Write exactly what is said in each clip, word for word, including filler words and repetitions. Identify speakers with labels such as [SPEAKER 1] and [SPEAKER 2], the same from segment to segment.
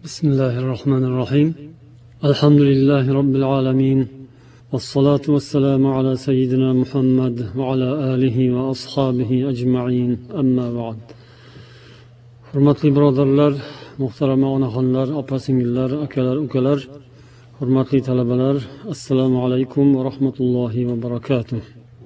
[SPEAKER 1] بسم الله الرحمن الرحيم الحمد لله رب العالمين والصلاة والسلام على سيدنا محمد وعلى آله وأصحابه أجمعين أما بعد hurmatli birodarlar, muhtarama onaxonlar, opa-singillar, akalar, ukalar, hurmatli talabalar, assalomu alaykum va rahmatullohi va barakatuh.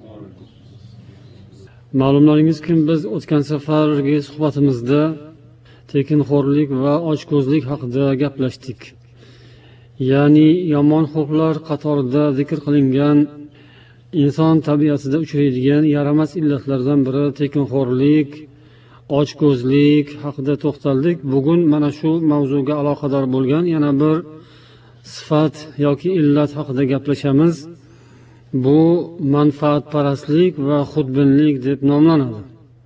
[SPEAKER 1] Ma'lumlaringizki, biz o'tgan safargi suhbatimizda tekinxo'rlik va ochko'zlik haqida gaplashdik. Ya'ni yomon xulqlar qatorida zikr qilingan inson tabiatida uchraydigan yaramas illatlardan biri tekinxo'rlik, ochko'zlik haqida to'xtaldik. Bugun mana shu mavzuga aloqador bo'lgan yana bir sifat yoki illat haqida gaplashamiz. Bu manfaatparastlik va xudbinlik deb nomlanadi.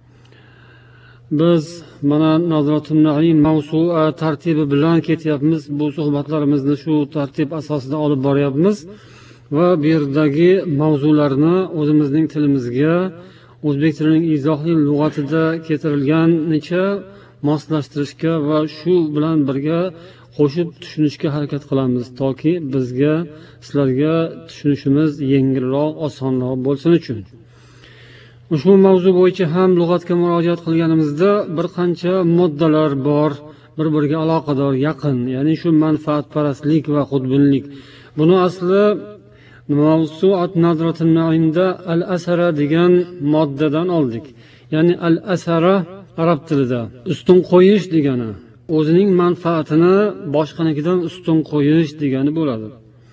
[SPEAKER 1] Biz mana Nazratun Naim mavsua tartibi bilan ketyapmiz. Bu suhbatlarimizni shu tartib asosida olib boryapmiz va bu yerdagi mavzularni o'zimizning tilimizga, o'zbek tilining izohli lug'atida keltirilganicha moslashtirishga va shu bilan birga qo'shib tushunishga harakat qilamiz, toki bizga, sizlarga tushunishimiz yengilroq, osonroq bo'lsin uchun. Ushbu mavzu bo'yicha ham lug'atga murojaat qilganimizda bir qancha moddalar bor, bir-biriga aloqador, yaqin, ya'ni shu manfaatparastlik va xudbinlik. Buni asli Mavsuat Nazratun Naimda al-asara degan moddadan oldik. Ya'ni al-asara arab tilida ustun qo'yish degani, o'zining manfaatini boshqanikidan ustun qo'yish degani bo'ladi.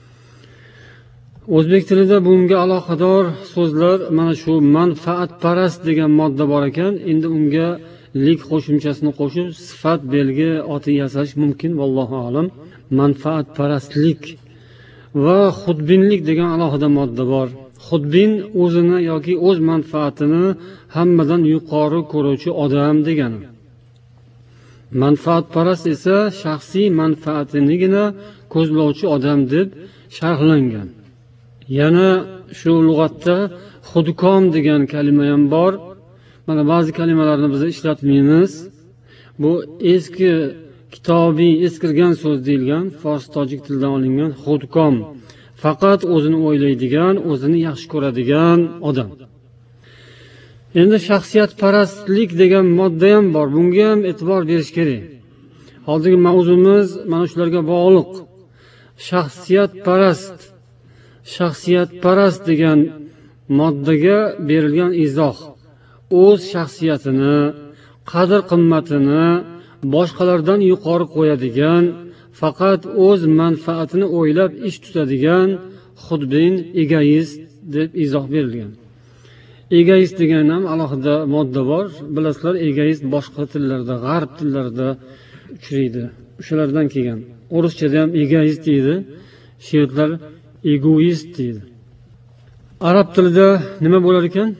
[SPEAKER 1] O'zbek tilida bunga aloqador so'zlar mana shu manfaatparast degan modda bor ekan. Endi unga lik qo'shimchasini qo'shib sifat belgi oti yasash mumkin, vallohu a'lam. Manfaatparastlik va xudbinlik degan alohida modda bor. Xudbin o'zini yoki o'z manfaatini hammadan yuqori ko'ruvchi odam degani. Manfaatparast esa shaxsiy manfaatinigina ko'zlovchi odam deb sharhlangan. Yana shu lug'atda xudkom degan kalima ham bor. Mana ba'zi kalimalarni biz ishlatmaymiz. Bu eski kitobiy eskirgan so'z deyilgan, fors tojik tilidan olingan xudkom. Faqat o'zini o'ylaydigan, o'zini yaxshi ko'radigan odam. Endi shaxsiyatparastlik degan modda ham bor. Bunga ham e'tibor berish kerak. Hozirgi mavzumiz mana shularga bog'liq. Shaxsiyatparast shaxsiyatparast degan moddaga berilgan izoh o'z shaxsiyatini, qadr-qimmatini boshqalardan yuqori qo'yadigan, faqat o'z manfaatini o'ylab ish tutadigan xudbin, egoist deb izoh berilgan. Egoist degan ham alohida modda bor. Bilasizlar, egoist boshqa tillarda, g'arb tillarida uchraydi. O'shalardan kelgan. O'rischada ham egoist deydi, shvedlar egoist deydi. Arab tilida nima bo'lar ekan?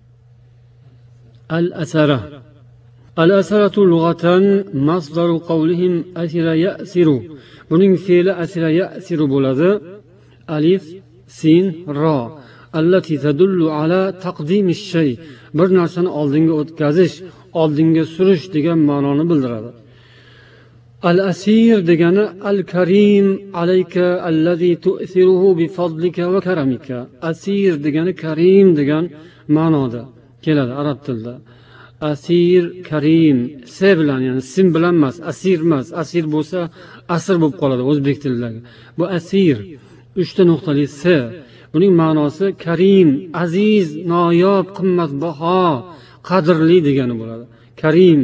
[SPEAKER 1] Al-asara. Al-asaratu lughatan masdaru qawlihim asira ya'siru. Buning fe'li asira ya'siru bo'ladi. Alif, sin, ro. Allati tadullu ala taqdimish shay. Bir narsani oldinga o'tkazish, oldinga surish degan ma'noni bildiradi. Al-asir degani al-karim alayka allazi tu'thiruhu bi fadlika va karamika. Asir degani karim degan ma'noda keladi arab tilida. Asir, karim, se bilan, ya'ni sim bilan emas, asir emas. Asir bo'lsa asr bo'lib qoladi o'zbek tilidagi. Bu asir uchta nuqtali se. Buning ma'nosi karim, aziz, noyob, qimmatbaho, qadrli degani bo'ladi. Karim.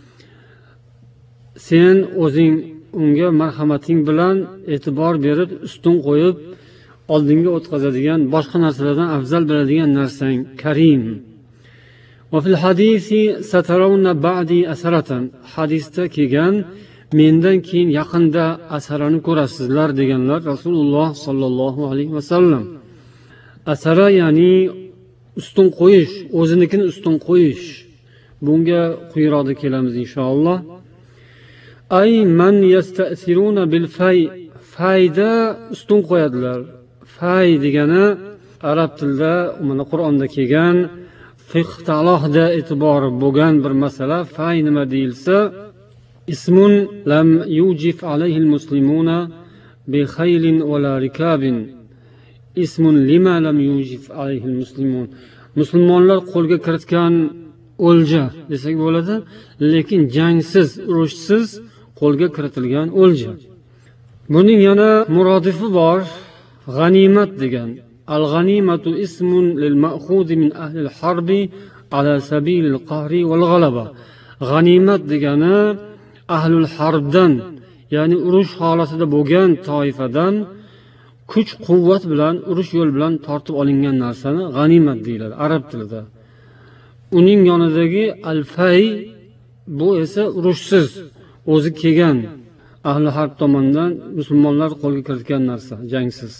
[SPEAKER 1] Sen o'zing unga marhamating bilan e'tibor berib, ustun qo'yib, oldinga o'tkazadigan, boshqa narsalardan afzal biladigan narsang karim. Va fil hadisi satarawna ba'di asaratan. Hadisda kelgan, mendan keyin yaqinda asarani ko'rasizlar deganlar Rasululloh sollallohu alayhi vasallam. Asara ya'ni ustun qo'yish, o'zinikini ustun qo'yish. Bunga quyiroqda kelamiz inshaalloh. Ay man yasta'siruna bil fay. Fayda ustun qo'yadilar. Fay degani arab tilida, mana Qur'onda kelgan, fiqhda alohida e'tibori bo'lgan bir masala. Fay nima deyilsa, ismun lam yujif alayhi al-muslimuna bi khaylin wala rikabin ismun lima lam yujif alayhi al-muslimun. Musulmonlar qo'lga kiritgan o'lja desak bo'ladi, lekin jangsiz, urushsiz qo'lga kiritilgan o'lja. Buning yana murodifi bor, g'animat degan. Al-ghanimatu ismun lil ma'khudi min ahli al-harbi ala sabil al-qahri wal g'alaba. G'animat degani ahlul harbdan, ya'ni urush holatida bo'lgan toifadan kuch quvvat bilan, urush yo'l bilan tortib olingan narsani g'animat deyiladi arab tilida. Uning yonidagi al-fay bu esa urushsiz, o'zi kelgan ahli harb tomonidan musulmonlar qo'lga kiritgan narsa, jangsiz.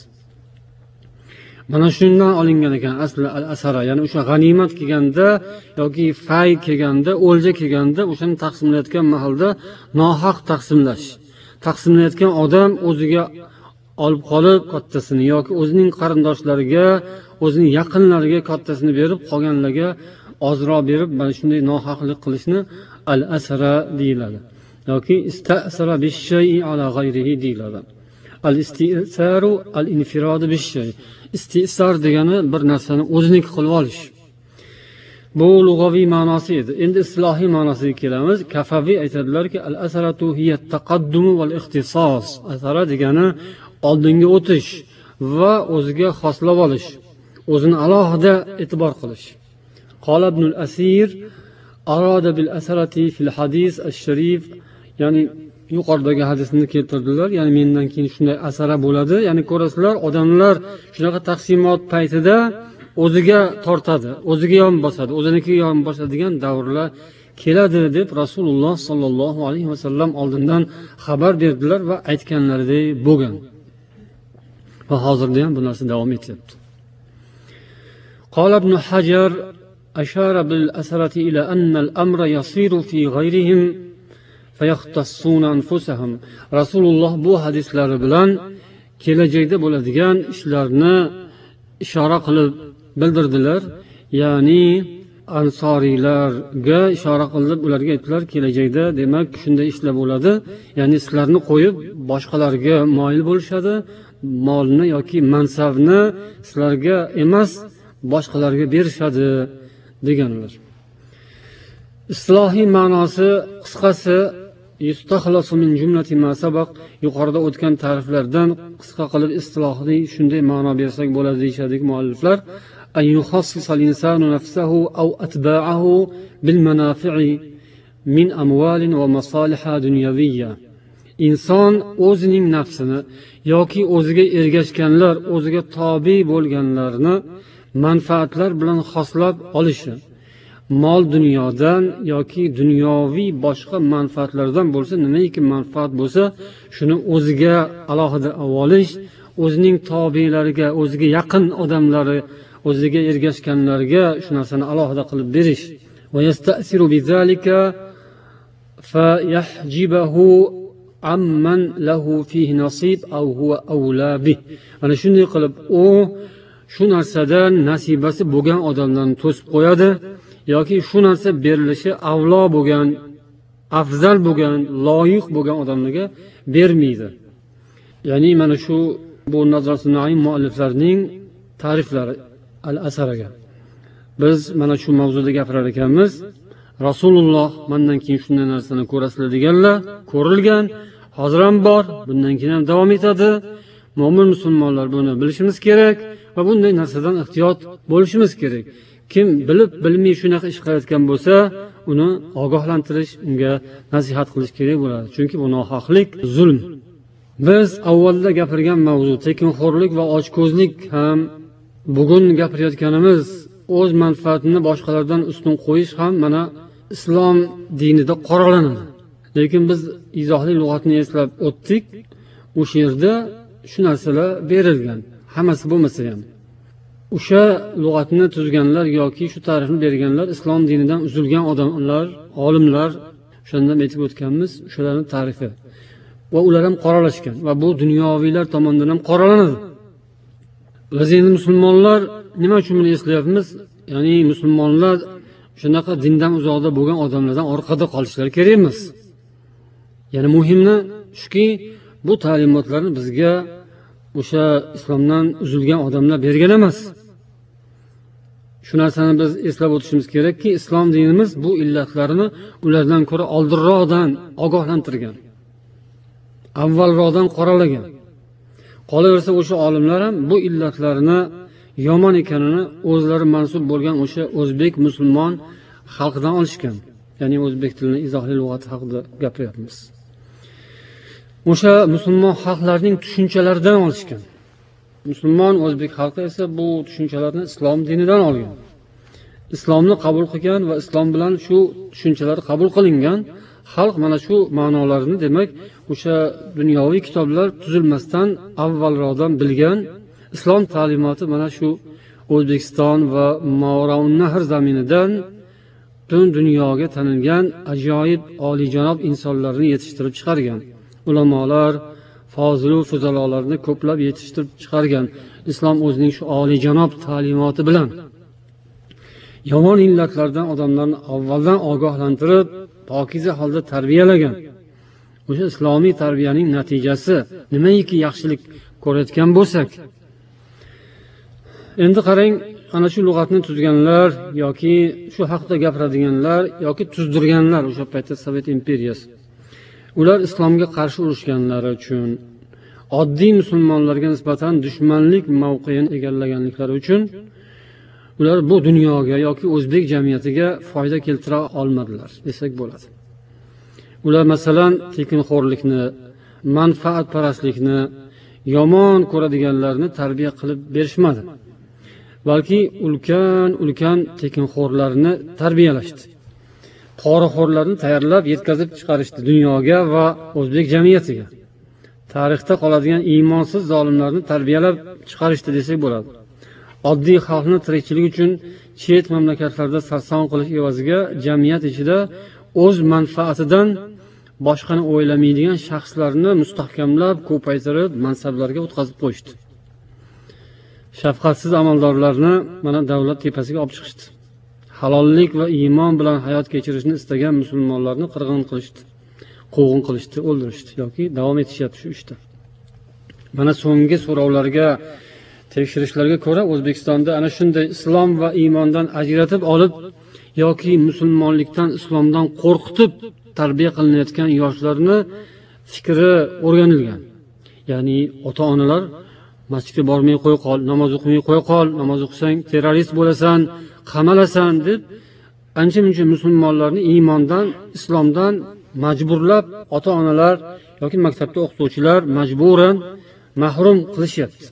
[SPEAKER 1] Mana shundan olingan ekan asli al-asara, ya'ni o'sha g'animat kelganda yoki fay kelganda, o'lja kelganda o'shani taqsimlayotgan mahalda nohaq taqsimlash. Taqsimlayotgan odam o'ziga olib qolib kattasini yoki o'zining qarindoshlariga, o'zining yaqinlariga kattasini berib, qolganlarga ozroq berib, mana shunday nohaqlik qilishni al-asara deyiladi. yoki istasara bish-shay'i ala g'ayrihi deyiladi. Al-istisaru al-infiradu bish-shay. Istisar degani bir narsani o'ziniki qilib olish. Bu lug'aviy ma'nosi edi. Endi islohiy ma'nosiga kelamiz. Kafaviy aytadilarki, al-asaratu hiya at-taqaddum wal-ikhtisos. Asara degani oldinga o'tish va o'ziga xoslab olish, o'zini alohida e'tibor qilish. Qala ibn al-Asir arada bil asarati fil hadis ash-sharif, ya'ni yuqoridagi hadisni keltirdilar, ya'ni mendan keyin shunday asara bo'ladi, ya'ni ko'rasizlar, odamlar shunaqa taqsimot paytida o'ziga tortadi, o'ziga yon bosadi, o'zinikiga yon bosadigan davrlar keladi deb Rasululloh sollallohu alayhi vasallam oldindan xabar berdilar va aytganlaridek bo'lgan. Va hozirda ham bu narsa davom etyapti. Qala ibn Hajar ashara bil asarati ila anna al-amra yasiru fi ghayrihim fayakhtassuna anfusahum. Rasululloh bu hadislari bilan kelajakda bo'ladigan ishlarni ishora qilib bildirdilar. Ya'ni ansoriylarga ishora qilib ularga aytdilar, kelajakda demak shunday ishlar bo'ladi. Ya'ni sizlarni qo'yib boshqalarga moyil bo'lishadi, molni yoki mansabni sizlarga emas boshqalarga berishadi deganlar. Islohiy ma'nosi qisqasi yustakhlasu min jumlati ma sabaq, yuqorida o'tgan ta'riflardan qisqa qilib istilohiy shunday ma'no bersak bo'ladi deyshadi mualliflar. An yukhassisa al-insanu nafsahu aw atba'ahu bil manafi'i min amwalin wa masalih dunyaviyya. Inson o'zining nafsini yoki o'ziga ergashganlar, o'ziga tobe bo'lganlarni manfaatlar bilan xoslab olishi, mol dunyodan yoki dunyoviy boshqa manfaatlardan bo'lsa, nimaiki manfaat bo'lsa, shuni o'ziga alohida olish, o'zining tobelariga, o'ziga yaqin odamlari, o'ziga ergashganlarga shu narsani alohida qilib berish. Va yastasiru bizalika fa yahjibahu amman lahu fihi nasib aw huwa awla bih. Ana shunday qilib u shu narsadan nasibasi bo'lgan odamlarni to'sib qo'yadi yoki shu narsa berilishi avlo bo'lgan, afzal bo'lgan, loyiq bo'lgan odamlarga bermaydi. Ya'ni mana shu bu Nazratun Naim mualliflarining ta'riflari al-asaraga. Biz mana shu mavzuda gapirar ekanmiz. Rasululloh mendan keyin shunday narsani ko'rasizlar deganlar, ko'rilgan, hozir ham bor, bundan keyin ham davom etadi. Mo'min musulmonlar buni bilishimiz kerak va bunday narsadan ehtiyot bo'lishimiz kerak. Kim bilib bilmay shunaqa ish qilayotgan bo'lsa, uni ogohlantirish, unga nasihat qilish kerak bo'ladi. Chunki bu nohaqlik, zulm. Biz avvalda gapirgan mavzu tekinxo'rlik va ochko'zlik ham bugun gapirayotganimiz o'z manfaatini boshqalardan ustun qo'yish ham mana islom dinida qoralanadi. Lekin biz izohli lug'atni eslab o'tdik. O'sha yerda shu narsalar berilgan. Hammasi bo'lmasa ham. O'sha lug'atni tuzganlar yoki shu ta'rifni berganlar islom dinidan uzilgan odamlar, olimlar, o'shandan aytib o'tganmiz, o'shalarning ta'rifi. Va ular ham qoralashgan va bu dunyoviylar tomonidan ham qoralanadi. Biz endi musulmonlar nima uchun buni eslayapmiz? Ya'ni musulmonlar shunaqa dindan uzoqda bo'lgan odamlardan orqada qolishlari kerak emas. Ya'ni muhimi shuki, bu ta'limotlarni bizga o'sha islomdan uzilgan odamlar bergan emas. Shu narsani biz eslab o'tishimiz kerakki, islom dinimiz bu illatlarni ulardan ko'ra oldinroqdan ogohlantirgan, avvalroqdan qoralagan. Qolaversa o'sha olimlar ham bu illatlarni yomon ekanini o'zlari mansub bo'lgan o'sha o'zbek musulmon xalqidan olishgan. Ya'ni o'zbek tilini izohli lug'ati haqida gapiryapmiz. O'sha musulmon xalqlarning tushunchalaridan olishgan. Musulmon o'zbek xalqi esa bu tushunchalarni islom dinidan olgan. Islomni qabul qilgan va islom bilan shu tushunchalar qabul qilingan xalq mana shu ma'nolarni, demak, o'sha dunyoviy kitoblar tuzilmasdan avvalroqdan bilgan. Islom ta'limoti mana shu O'zbekiston va Mavrounnahr zaminidan butun dunyoga tanilgan ajoyib oliyjanob insonlarni yetishtirib chiqargan. Ulamolar, fozilu fuzalolarni ko'plab yetishtirib chiqargan. Islom o'zining shu oliyjanob ta'limoti bilan yomon illatlardan odamlarni avvaldan ogohlantirib, pokiza holda tarbiyalagan. O'sha islomiy tarbiyaning natijasi nimaiki yaxshilik ko'rayotgan bo'lsak, endi qarang, ana shu lug'atni tuzganlar yoki shu haqda gapiradiganlar yoki tuzdirganlar o'sha paytda Sovet imperiyasi, ular islomga qarshi urushganlari uchun, oddiy musulmonlarga nisbatan dushmanlik mavqeini egallaganliklari uchun ular bu dunyoga yoki o'zbek jamiyatiga foyda keltira olmadilar desak bo'ladi. Ular masalan tekinxo'rlikni, manfaatparastlikni, yomon ko'radiganlarni tarbiya qilib berishmadi. Balki ulkan-ulkan tekinxo'rlarni tarbiyalashdi. Poraxo'rlarni tayyorlab yetkazib chiqarishdi dunyoga va o'zbek jamiyatiga. Tarixda qoladigan iymonsiz zolimlarni tarbiyalab chiqarishdi desak bo'ladi. Oddiy xalqni tirikchilik uchun chet mamlakatlarda sarson qilish evaziga jamiyat ichida o'z manfaatidan boshqani o'ylamaydigan shaxslarni mustahkamlab, ko'paytirib, mansablarga o'tkazib qo'yishdi. Shafqatsiz amaldorlarni mana davlat tepasiga olib chiqishdi. Halollik va iymon bilan hayot kechirishni istagan musulmonlarni qirg'in qilishdi, quvg'in qilishdi, o'ldirishdi yoki davom etishyapti shu ishda. Mana so'nggi so'rovlarga, tekshirishlarga ko'ra O'zbekistonda ana shunday islom va iymondan ajratib olib yoki musulmonlikdan, islomdan qo'rqitib tarbiya qilinayotgan yoshlarni fikri o'rganilgan. Ya'ni ota-onalar masjidga bormay qo'y qol, namoz o'qimay qo'y qol, namoz o'qisang terrorist bo'lasan, qamalasan deb ancha-muncha musulmonlarni iymondan, islomdan majburlab ota-onalar yoki maktabda o'qituvchilar majburan mahrum qilishyapti.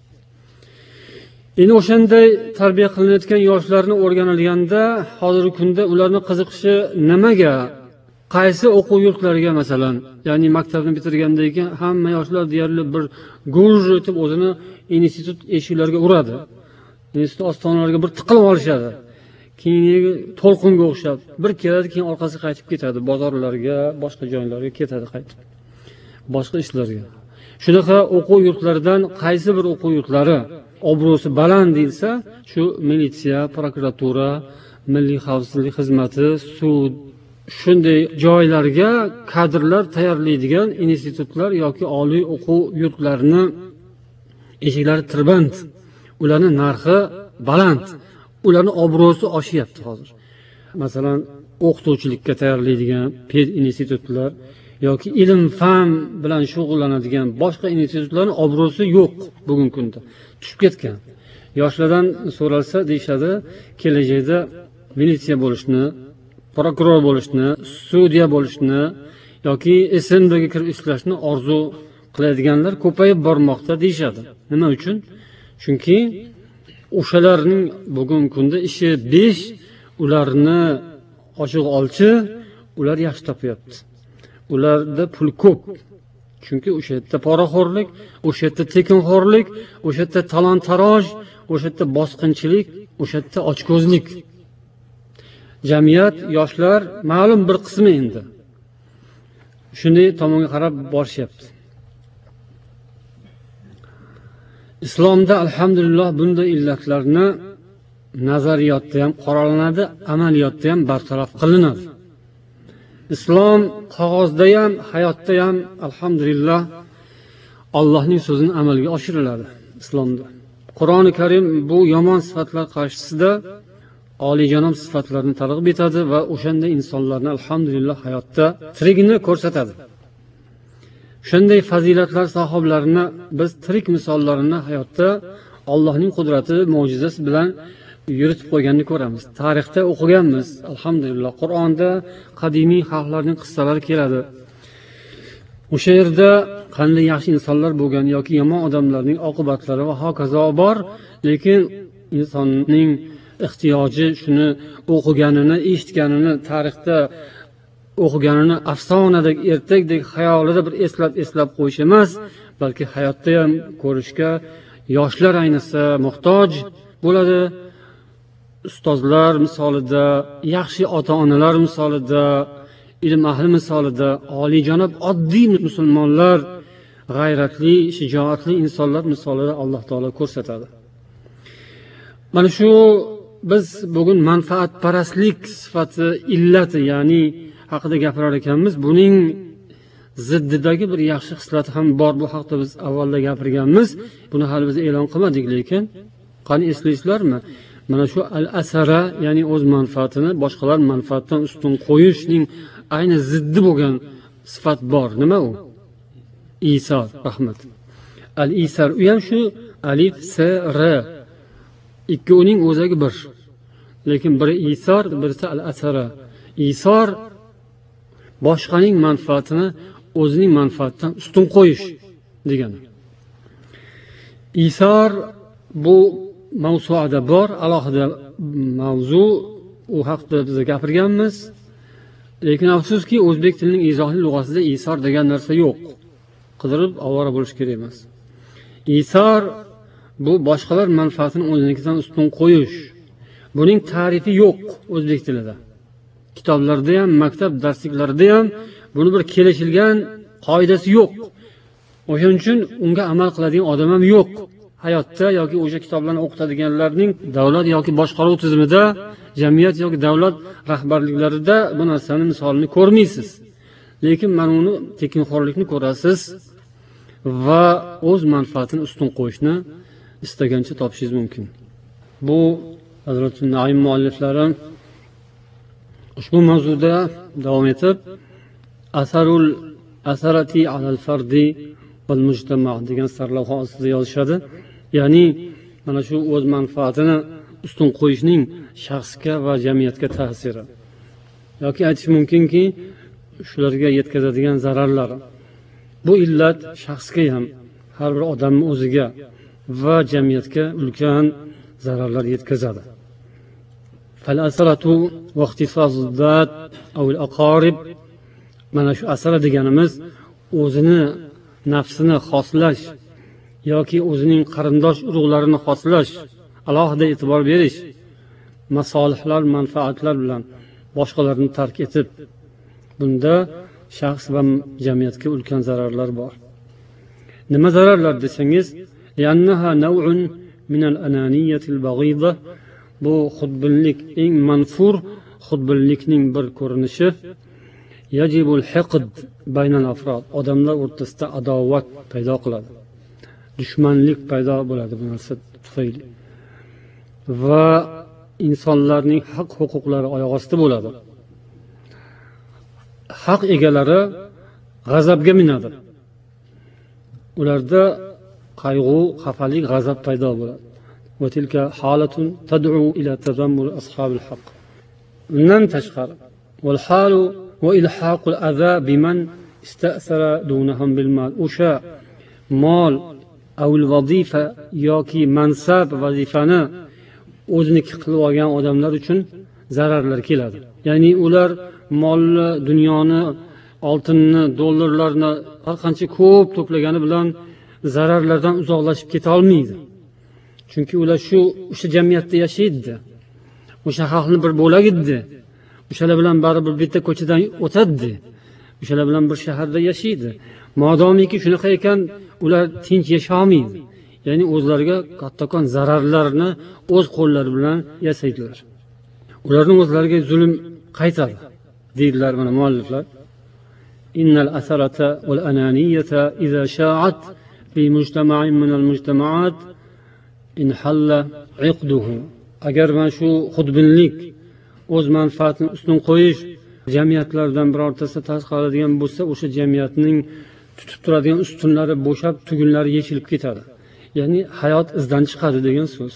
[SPEAKER 1] Endi o'shanday tarbiya qilinayotgan yoshlarni o'rganilganda, hozirgi kunda ularning qiziqishi nimaga? Qaysi o'quv yurtlariga masalan, ya'ni maktabni bitirgandan keyin hamma yoshlar deyarli bir gurj etib o'zini institut eshiklariga uradi. Institut ostonalariga bir tiqilib olishadi. Keyin to'lqinga o'xshab bir keladi, keyin orqasiga qaytib ketadi, bozorlarga, boshqa joylarga ketadi qaytib. Boshqa ishlarga. Shunaqa o'quv yurtlaridan qaysi bir o'quv yurtlari obro'si baland deyilsa, shu militsiya, prokuratura, milliy xavfsizlik xizmati, sud, shunday joylarga kadrlar tayyorlaydigan institutlar yoki oliy o'quv yurtlarini eshiklari tirband, ularning narxi baland, ularning obro'si oshyapti hozir. Masalan, o'qituvchilikka tayyorlaydigan ped institutlar yoki ilm-fan bilan shug'ullanadigan boshqa institutlarning obro'si yo'q bugungi kunda. Tushib ketgan. Yoshlardan so'ralsa deyshadi, kelajakda militsiya bo'lishni, prokuror bo'lishni, sudya bo'lishni yoki S N Bga kirib ishlashni orzu qiladiganlar ko'payib bormoqda deyshadi. Nima uchun? Chunki o'shalarning bugungi kunda ishi besh, ularni ochiq olchi, ular yaxshi topyapti. Ularda pul ko'p. Chunki o'sha yerda poraxo'rlik, o'sha yerda tekinxo'rlik, o'sha yerda talon-taroj, o'sha yerda bosqinchilik, o'sha yerda ochko'zlik. Jamiyat, yoshlar ma'lum bir qismi endi shunday tomonga qarab borishyapti. Islomda alhamdulillah bunday illatlarni nazariyotda ham qoralanadi, amaliyotda ham bartaraf qilinadi. islom qog'ozda ham hayotda ham alhamdulillah Allohning so'zini amalga oshiriladi. Islomda Qur'oni Karim bu yomon sifatlar qarshisida oliyjanob sifatlarni targ'ib etadi va o'shanda insonlarni alhamdulillah hayotda tirigini ko'rsatadi. Shunday fazilatlar sahoblarini biz tirik misollarini hayotda Allohning qudrati, mo'jizasi bilan yuritib qo'yganini ko'ramiz. Tarixda o'qiganmiz. Alhamdulillah Qur'onda qadimiy xalqlarning qissalari keladi. O'sha yerda qanday yaxshi insonlar bo'lgan yoki yomon odamlarning oqibatlari va hokazo bor, lekin insonning ehtiyoji shuni o'qiganini, eshitganini, tarixda o'qiganini afsonadek, ertakdek xayolida bir eslab eslab qo'yish emas, balki hayotda ham ko'rishga yoshlar ayniqsa muhtoj bo'ladi. Ustozlar misolida, yaxshi ota-onalar misolida, ilm ahli misolida, oliyjanob oddiy musulmonlar, g'ayratli, shijoatli insonlar misolida Alloh taolo ko'rsatadi. Mana shu biz bugun manfaatparastlik sifati illati, ya'ni haqida gapirar ekanmiz. Buning ziddidagi bir yaxshi xislati ham bor. Bu haqda biz avvalda gapirganmiz. Buni hali biz e'lon qilmadik, lekin qani eslaysizlarmi? Mana shu al-asara, ya'ni o'z manfaatini boshqalar manfaatdan ustun qo'yishning ayni ziddi bo'lgan sifat bor. Nima u? Isar, rahmat. Al-isar, u ham shu alif, s, r. Ikkovining o'zagi bir. Lekin biri isar, birisi al-asara. Isar boshqaning manfaatini o'zining manfaatidan ustun qo'yish degani. Isar bu mavzuada bor, alohida mavzu, u haqida biz gapirganmiz. Lekin afsuski o'zbek tilining izohli lug'asida isar degan narsa yo'q. Qidirib avvora bo'lish kerak emas. Isar bu boshqalar manfaatini o'zinikidan ustun qo'yish. Buning ta'rifi yo'q o'zbek tilida. Kitoblarda ham, maktab darsliklarida ham buni bir kelishilgan qoidasi yo'q. O'shaning uchun unga amal qiladigan odam ham yo'q. Hayotda yoki o'sha kitoblarni o'qitadiganlarning davlat yoki boshqaruv tizimida, jamiyat yoki davlat rahbarliklarida bu narsani misolini ko'rmaysiz. Lekin mana uni tekinxo'rlikni ko'rasiz va o'z manfaatini ustun qo'yishni istagancha topishingiz mumkin. Bu Hazrat Naim mualliflari ushbu mavzuda davom etib asarul asarati alal fardi val mujtama degan sarlavha ostida yozishadi. Ya'ni mana shu o'z manfaatini ustun qo'yishning shaxsga va jamiyatga ta'siri. Yoki aytish mumkinki, shularga yetkazadigan zararlari. Bu illat shaxsga ham, har bir odamning o'ziga va jamiyatga ulkan zararlar yetkazadi. Fal asaratu va ixtisosus zat aw al aqarib, mana shu asara deganimiz o'zini nafsini xoslash yoki o'zining qarindosh urug'larini xoslash, alohida e'tibor berish, masolihlar, manfaatlar bilan boshqalarni tark etib, bunda shaxs va jamiyatga ulkan zararlar bor. Nima zararlar desangiz, yannaha naw'un min al-ananiyati al-baghida, bu xudbinlik, eng manfur xudbinlikning bir ko'rinishi. Yajibul hiqd baynal afrod, odamlar o'rtasida adovat paydo qiladi. Dushmanlik paydo bo'ladi bu narsa tufayli. Va insonlarning haq huquqlari oyoq osti bo'ladi. Haq egalari g'azabga minadi. Ularda qayg'u, xafalik, g'azab paydo bo'ladi. Va tilka holatun tad'u ila tazammul ashabil haq. Undan tashqari wal halu va ilhaqul adha biman ista'sara dunahum bil mal. O'sha mol avil vazifa yoki mansab, vazifani o'ziniki qilib olgan odamlar uchun zararlar keladi. Ya'ni ular molni, dunyoni, oltinni, dollarlarni har qancha ko'p to'plagani bilan zararlardan uzoqlashib keta olmaydi. Chunki ular shu o'sha jamiyatda yashaydi. O'sha xalqni bir bo'lagidi. O'shalar bilan baribir bitta ko'chadan o'tadi. O'shalar bilan bir shaharda yashaydi. Modomiki shunaqa ekan, ular tinch yashamaydi. Ya'ni o'zlariga kattakon zararlarni o'z qo'llari bilan yasaydilar. Ularning o'zlariga zulm qaytadi. deydilar mana mualliflar. Innal asarata wal ananiyata idza sha'at fi mujtama'in min al-mujtama'at inhalla 'iqduhu. Agar mana shu xudbinlik, o'z manfaatini ustun qo'yish jamiyatlardan birortasi tasqaladigan bo'lsa, o'sha jamiyatning tutib turadigan ustunlari bo'shab, tugunlari yechilib ketadi. Ya'ni hayot izdan chiqadi degan so'z.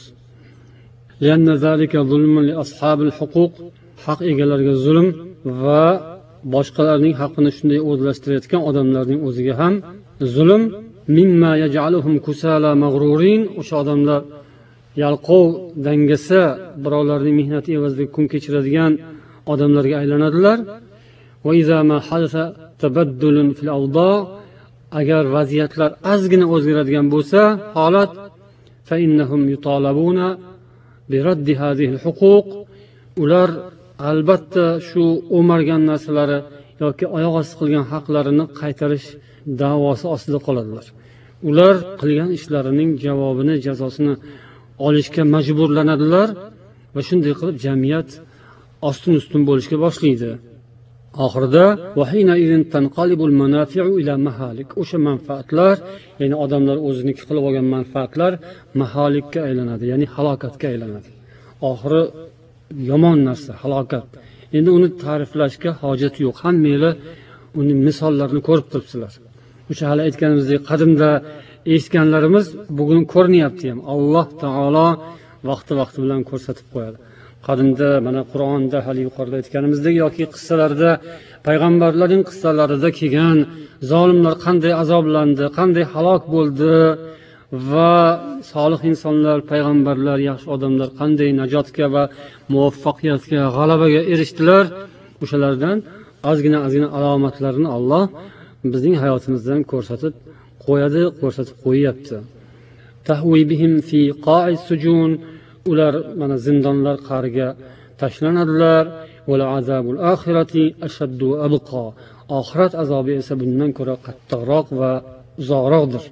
[SPEAKER 1] Lianna zalika zulmun li ashabil huquq, haq egalariga zulm va boshqalarning haqqini shunday o'zlashtirayotgan odamlarning o'ziga ham zulm. Mimma yaj'aluhum kusala mag'rurin, o'sha odamlar yalqov, dangasa, birovlarning mehnati evaziga kun kechiradigan odamlarga aylanadilar. Va iza ma halasa tabaddulun fil awda, agar vaziyatlar ozgina o'zgaradigan bo'lsa, holat fa innahum yutalabuna bi raddi hadhihi al-huquq, ular albatta shu o'margan narsalari yoki oyoq osti qilgan haqlarini qaytarish da'vosi ostida qoladilar. Ular qilgan ishlarining javobini, jazosini olishga majburlanadilar va shunday qilib jamiyat ostin ustun bo'lishga boshlaydi. Oxirida vahina idin tanqalibul manafi'u ila mahalik, o'sha manfaatlar, ya'ni odamlar o'ziniki qilib olgan manfaatlar mahalikka aylanadi, ya'ni halokatga aylanadi. Oxiri yomon narsa, halokat. Endi uni ta'riflashga hojat yo'q. Hammanglar uning misollarini ko'rib turibsizlar. O'sha hali aytganimizdek, qadimda eshitganlarimiz bugun ko'rinyapti ham. Alloh taolo vaqti-vaqti bilan ko'rsatib qo'yadi. Qadimda mana Qur'onda hali yuqorida aytganimizdek yoki qissalarda, payg'ambarlarning qissalarida kelgan zolimlar qanday azoblandi, qanday halok bo'ldi va solih insonlar, payg'ambarlar, yaxshi odamlar qanday najotga va muvaffaqiyatga, g'alabaga erishdilar. O'shalardan ozgina ozgina alomatlarini Alloh bizning hayotimizdan ko'rsatib qo'yadi, ko'rsatib qo'yapti. Tahwi bihim fi qa'i sujun, ular mana zindonlar qa'riga tashlanadilar. Wala azabul oxirati ashaddu abqa, oxirat azobi esa bundan ko'ra qattiqroq va uzoqroqdir.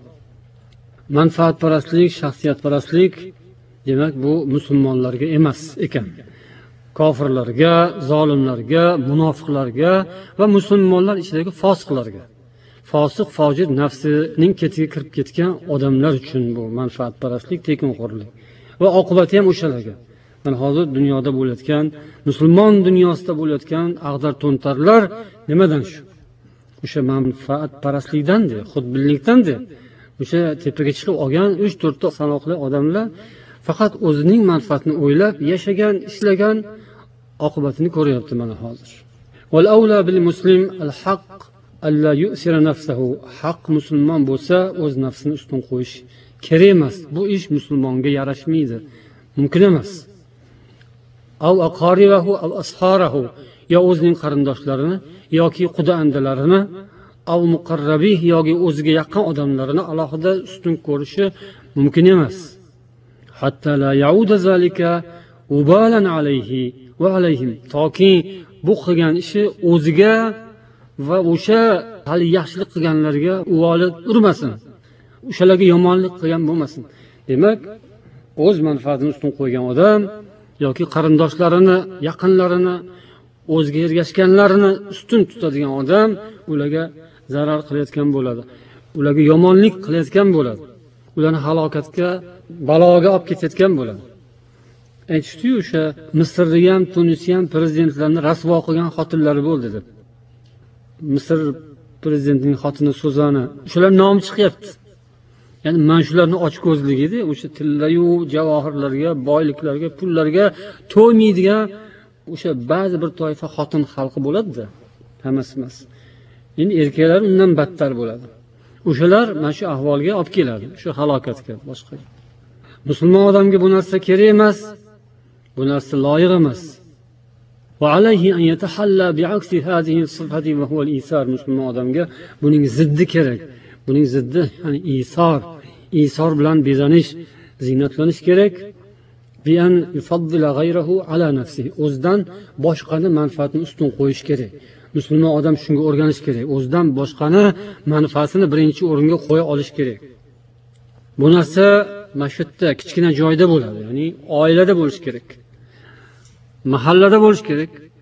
[SPEAKER 1] Manfaatparastlik, shaxsiyatparastlik demak bu musulmonlarga emas ekan. Kofirlarga, zolimlarga, munofiqlarga va musulmonlar ichidagi fosiqlarga, fosiq, fojir, nafsining ketiga kirib ketgan odamlar uchun bu manfaatparastlik, tekinxo'rlik va oqibati ham o'shalarga. Mana hozir dunyoda bo'layotgan, musulmon dunyosida bo'layotgan ag'dar to'ntarlar nimadan shu? O'sha manfaatparastlikdan-da, xudbinlikdan-da. O'sha tepaga chiqib olgan uch to'rt ta sanoqli odamlar faqat o'zining manfaatini o'ylab yashagan, ishlagan, oqibatini ko'ryapti mana hozir. Wal aula bil muslim al haqq alla yusira nafsahu, haq musulmon bo'lsa o'z nafsini ustun qo'yish kerak emas. Bu ish musulmonga yarashmaydi, mumkin emas. Aw aqaribahu aw asharahu, yo o'zining qarindoshlarini yoki quda andalarini, aw muqarrabih, yoki o'ziga yaqin odamlarini alohida ustun ko'rishi mumkin emas. Hatta la yauda zalika ubalan alayhi va alayhim, toki bu qilgan ishi o'ziga va o'sha hali yaxshilik qilganlarga uvolib urmasin, o'shalarga yomonlik qilgan bo'lmasin. Demak, o'z manfaatini ustun qo'ygan odam yoki qarindoshlarini, yaqinlarini, o'ziga ergashganlarini ustun tutadigan odam ularga zarar qilayotgan bo'ladi, ularga yomonlik qilayotgan bo'ladi, ularni halokatga, baloga olib ketayotgan bo'ladi. Aytishdi-yu, o'sha Misrda ham, Tunisda ham prezidentlarni rasvo qilgan xotinlari bo'ldi deb. Misr prezidentining xotini Suzana, shular nomi chiqyapti. Ya'ni mana shularni ochko'zligi edi, o'sha tillayu javohirlarga, boyliklarga, pullarga to'ymaydigan o'sha ba'zi bir toifa xotin xalqi bo'ladi-da, hammasi emas. Endi erkaklar undan battar bo'ladi. O'shalar mana shu ahvolga olib keladi, shu halokatga, boshqa. Musulmon odamga bu narsa kerak emas, bu narsa loyiq emas. Va alayhi an yatahalla bi'aksi hadhihi sifati va huwa al-isar, musulmon odamga buning ziddi kerak. Buning ziddi, ya'ni isor, isor bilan bezanish, ziynatlanish kerak. Bi an yufaddila ghayrahu ala nafsihi, o'zidan boshqani manfaatini ustun qo'yish kerak. Musulmon odam shunga o'rganish kerak. O'zidan boshqani manfaatini birinchi o'ringa qo'ya olish kerak. Bu narsa masjidda, kichkina joyda bo'ladi, ya'ni oilada bo'lish kerak. Mahallada bo'lish kerak.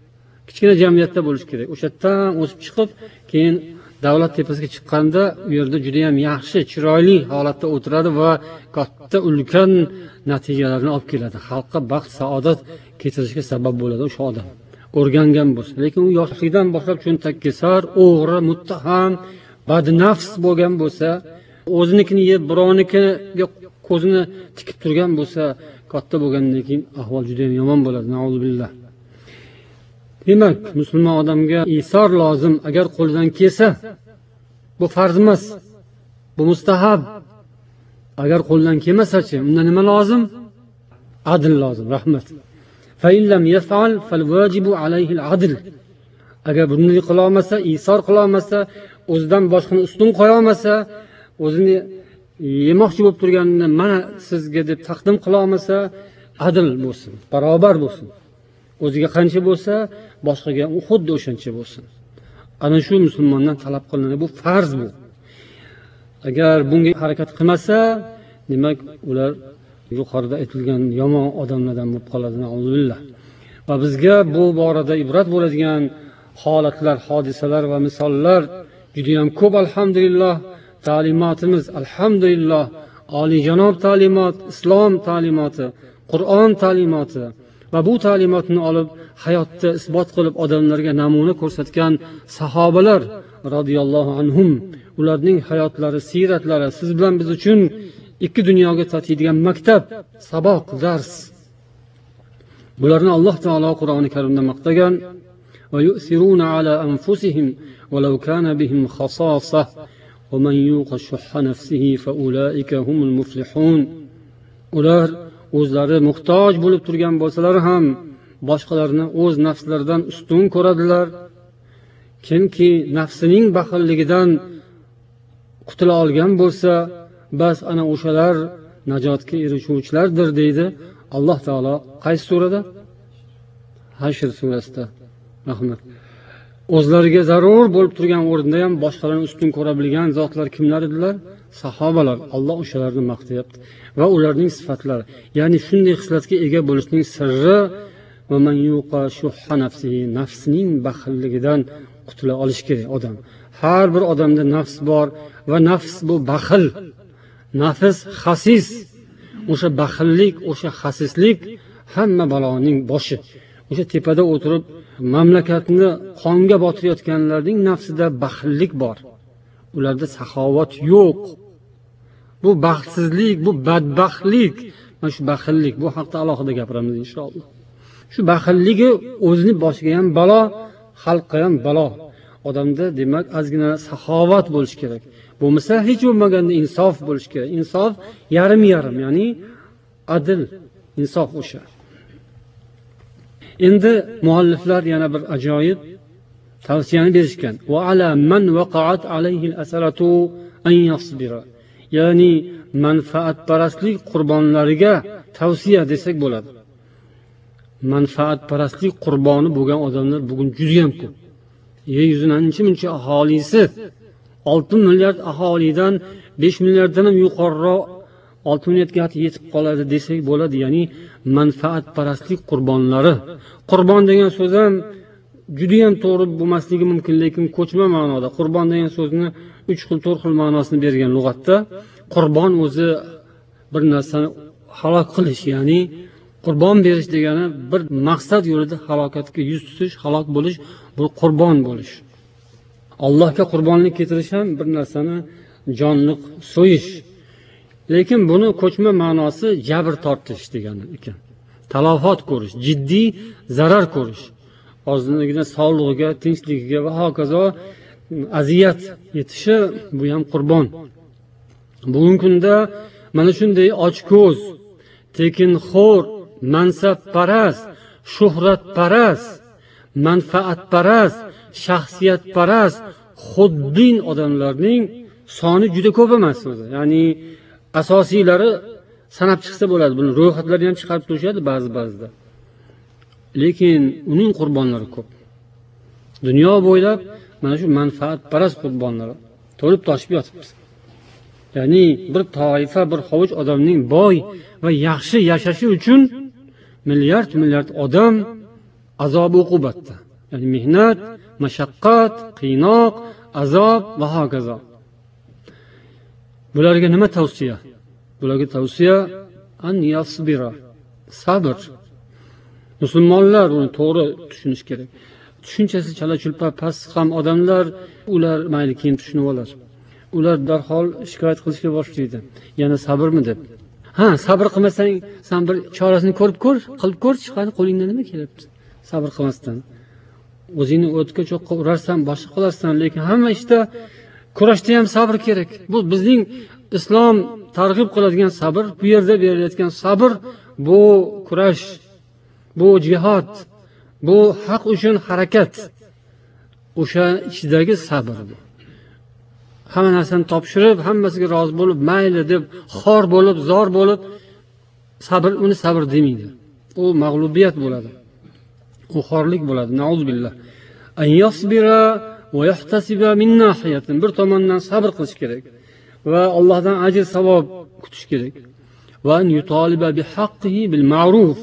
[SPEAKER 1] kichkina jamiyatda bo'lish kerak. O'sha yerdan o'sib chiqib, keyin davlat tepasiga chiqqanda u yerda juda ham yaxshi, chiroyli holatda o'tiradi va katta ulkan natijalarni olib keladi. Xalqqa baxt, saodat keltirishga sabab bo'ladi o'sha odam. O'rgangan bo'lsa, lekin u yoshlikdan boshlab cho'ntakkesar, o'g'ri, muttaham, badnafs bo'lgan bo'lsa, o'zinikini yeb, birovnikiga ko'zini tikib turgan bo'lsa, katta bo'lgandan keyin ahvol juda ham yomon bo'ladi. Nauzubillah. Demak, musulmon odamga isor lozim. Agar qo'lidan kelsa, bu farz emas. Bu mustahab. Agar qo'lidan kelmasa-chi, unda nima lozim? Adl lozim. Rahmat. Fa in lam yaf'al fal wajibu alayhi al-adl. Agar bunday qila olmasa, isor qila olmasa, o'zidan boshqani ustun qo'ya olmasa, o'zini yemoqchi bo'lib turganini mana sizga deb taqdim qila olmasa, adl bo'lsin, barobar bo'lsin. O'ziga qancha bo'lsa, boshqaga xuddi o'shancha bo'lsin. Ana shu musulmondan talab qilinadi. Bu farz bu. Agar bunga harakat qilmasa, demak, ular yuqorida aytilgan yomon odamlardan bo'lib qoladi. Alhamdulillah. Va bizga bu borada ibrat bo'ladigan holatlar, hodisalar va misollar juda ham ko'p. Alhamdulillah. Ta'limotimiz alhamdulillah oliyjanob ta'limot, islom ta'limoti, Qur'on ta'limoti va bu ta'limotni olib hayotda isbot qilib odamlarga namuna ko'rsatgan sahobalar radhiyallohu anhum, ularning hayotlari, siratlari siz bilan biz uchun ikki dunyoga tatiydigan maktab, saboq, dars. Bularni Alloh taolo Qur'oni Karimda maqtagan: "Va yusiruna ala anfusihim walau kana bihim khasasa va man yuqa shuhha nafsihi fa ulaika humul muflihun." Ular o'zlari muhtoj bo'lib turgan bo'lsalar ham boshqalarni o'z nafslaridan ustun ko'radilar. Kimki nafsining baxilligidan qutula olgan bo'lsa, bas ana o'shalar najotga erishuvchilardir deydi Alloh taolo. Qaysi surada? Hashr surasida. Rahmat. O'zlariga zarur bo'lib turgan o'rinda ham boshqalarni ustun ko'ra bilgan zotlar kimlar edilar? Sahobalar. Alloh o'shalarni maqtayapti va ularning sifatlari. Ya'ni shunday xislatga ega bo'lishning sirri va man yuqa shuhha nafsihi, nafsining baxilligidan qutula olish kerak odam. Har bir odamda nafs bor va nafs bu baxil. Nafs xasis. O'sha baxillik, o'sha xasislik hamma baloning boshi. O'sha tepada o'tirib mamlakatni qonga botirayotganlarning nafsida baxillik bor. Ularda saxovat yo'q. Bu baxtsizlik, bu badbaxtlik. Mana shu baxillik, bu haqda alohida gapiramiz inshaalloh. Shu baxilligi o'zining boshiga ham balo, xalqqa ham balo. Odamda demak ozgina saxovat bo'lish kerak. Bo'lmasa hech bo'lmaganda insof bo'lish kerak. Insof yarim-yarim, ya'ni adil, insof o'sha. Endi mualliflar yana bir ajoyib tavsiyani berishgan. Va ala man waqa'at alayhi al-asaratu an yasbira. Ya'ni manfaatparastlik qurbonlariga tavsiya desak bo'ladi. Manfaatparastlik qurboni bo'lgan odamlar bugun juda ham ko'p. Yer yuzining ancha-muncha aholisi olti milliard aholidan besh milliarddan ham yuqoriroq olti milliardga yetib qoladi desak bo'ladi. Ya'ni manfaatparastlik qurbonlari. Qurbon degan so'z ham juda ham to'g'ri bo'lmasligi mumkin, lekin ko'chma ma'noda qurbon degan so'zni uch xil, to'rt xil ma'nosini bergan lug'atda. Qurbon o'zi bir narsani halok qilish, ya'ni qurbon berish degani bir maqsad yo'lida halokatga yuz tutish, halok bo'lish, bu qurbon bo'lish. Allohga qurbonlik keltirish ham bir narsani jonliq so'yish. Lekin buni ko'chma ma'nosi jabr tortish degani ekan. Talofot ko'rish, jiddiy zarar ko'rish. O'zining sog'lig'iga, tinchligiga va hokazo aziyat yetishi, bu ham qurbon. Bugungi kunda mana shunday ochko'z, tekinxo'r, mansabparast, shuhratparast, manfaatparast, shaxsiyatparast, xuddin odamlarning soni juda ko'p emas o'zi. Ya'ni asosiylari sanab chiqsa bo'ladi. Buni ro'yxatlarni ham chiqarib turishadi ba'zi-ba'zida. Lekin uning qurbonlari ko'p. Dunyo bo'ylab mana shu manfaatparast qurbonlar to'lib toshib yotibdi. Ya'ni bir toifa, bir hovuch odamning boy va yaxshi yashashi uchun milliard milliard odam azob uqubatda. ya'ni mehnat, mashaqqat, qiynoq, azob va hokazo. Bularga nima tavsiya? Bularga tavsiya an yasbira, sabr. Musulmonlar uni to'g'ri tushunish kerak. Tushunchasi chala-chulpa past ham odamlar, ular mayli keyin tushunib olar. Ular darhol shikoyat qilishga boshlaydi. Yana sabrmi deb. Ha, sabr qilmasang, sen bir chorasini ko'rib ko'r, qilib ko'r, chiqadi qo'lingdan nima kelyapti? Sabr qilmasdan. O'zingni o'tga cho'qqa urarsan, boshqa qilarsan, lekin hamma ishda kurashda ham sabr kerak. Bu bizning islom targ'ib qiladigan sabr, bu yerda berilayotgan sabr, bu kurash, bu jihad, bu haq uchun harakat. O'sha ichdagi sabr bu. Hamma narsani topshirib, hammasiga rozi bo'lib, mayli deb, xor bo'lib, zor bo'lib, sabr uni sabr demaydi. U mag'lubiyat bo'ladi. U xorlik bo'ladi. Nauzubillah. An yasbira va yahtasiba min nahiyatin. Bir tomondan sabr qilish kerak va Allohdan ajr savob kutish kerak. Va an yutaliba bi haqqihi bil ma'ruf.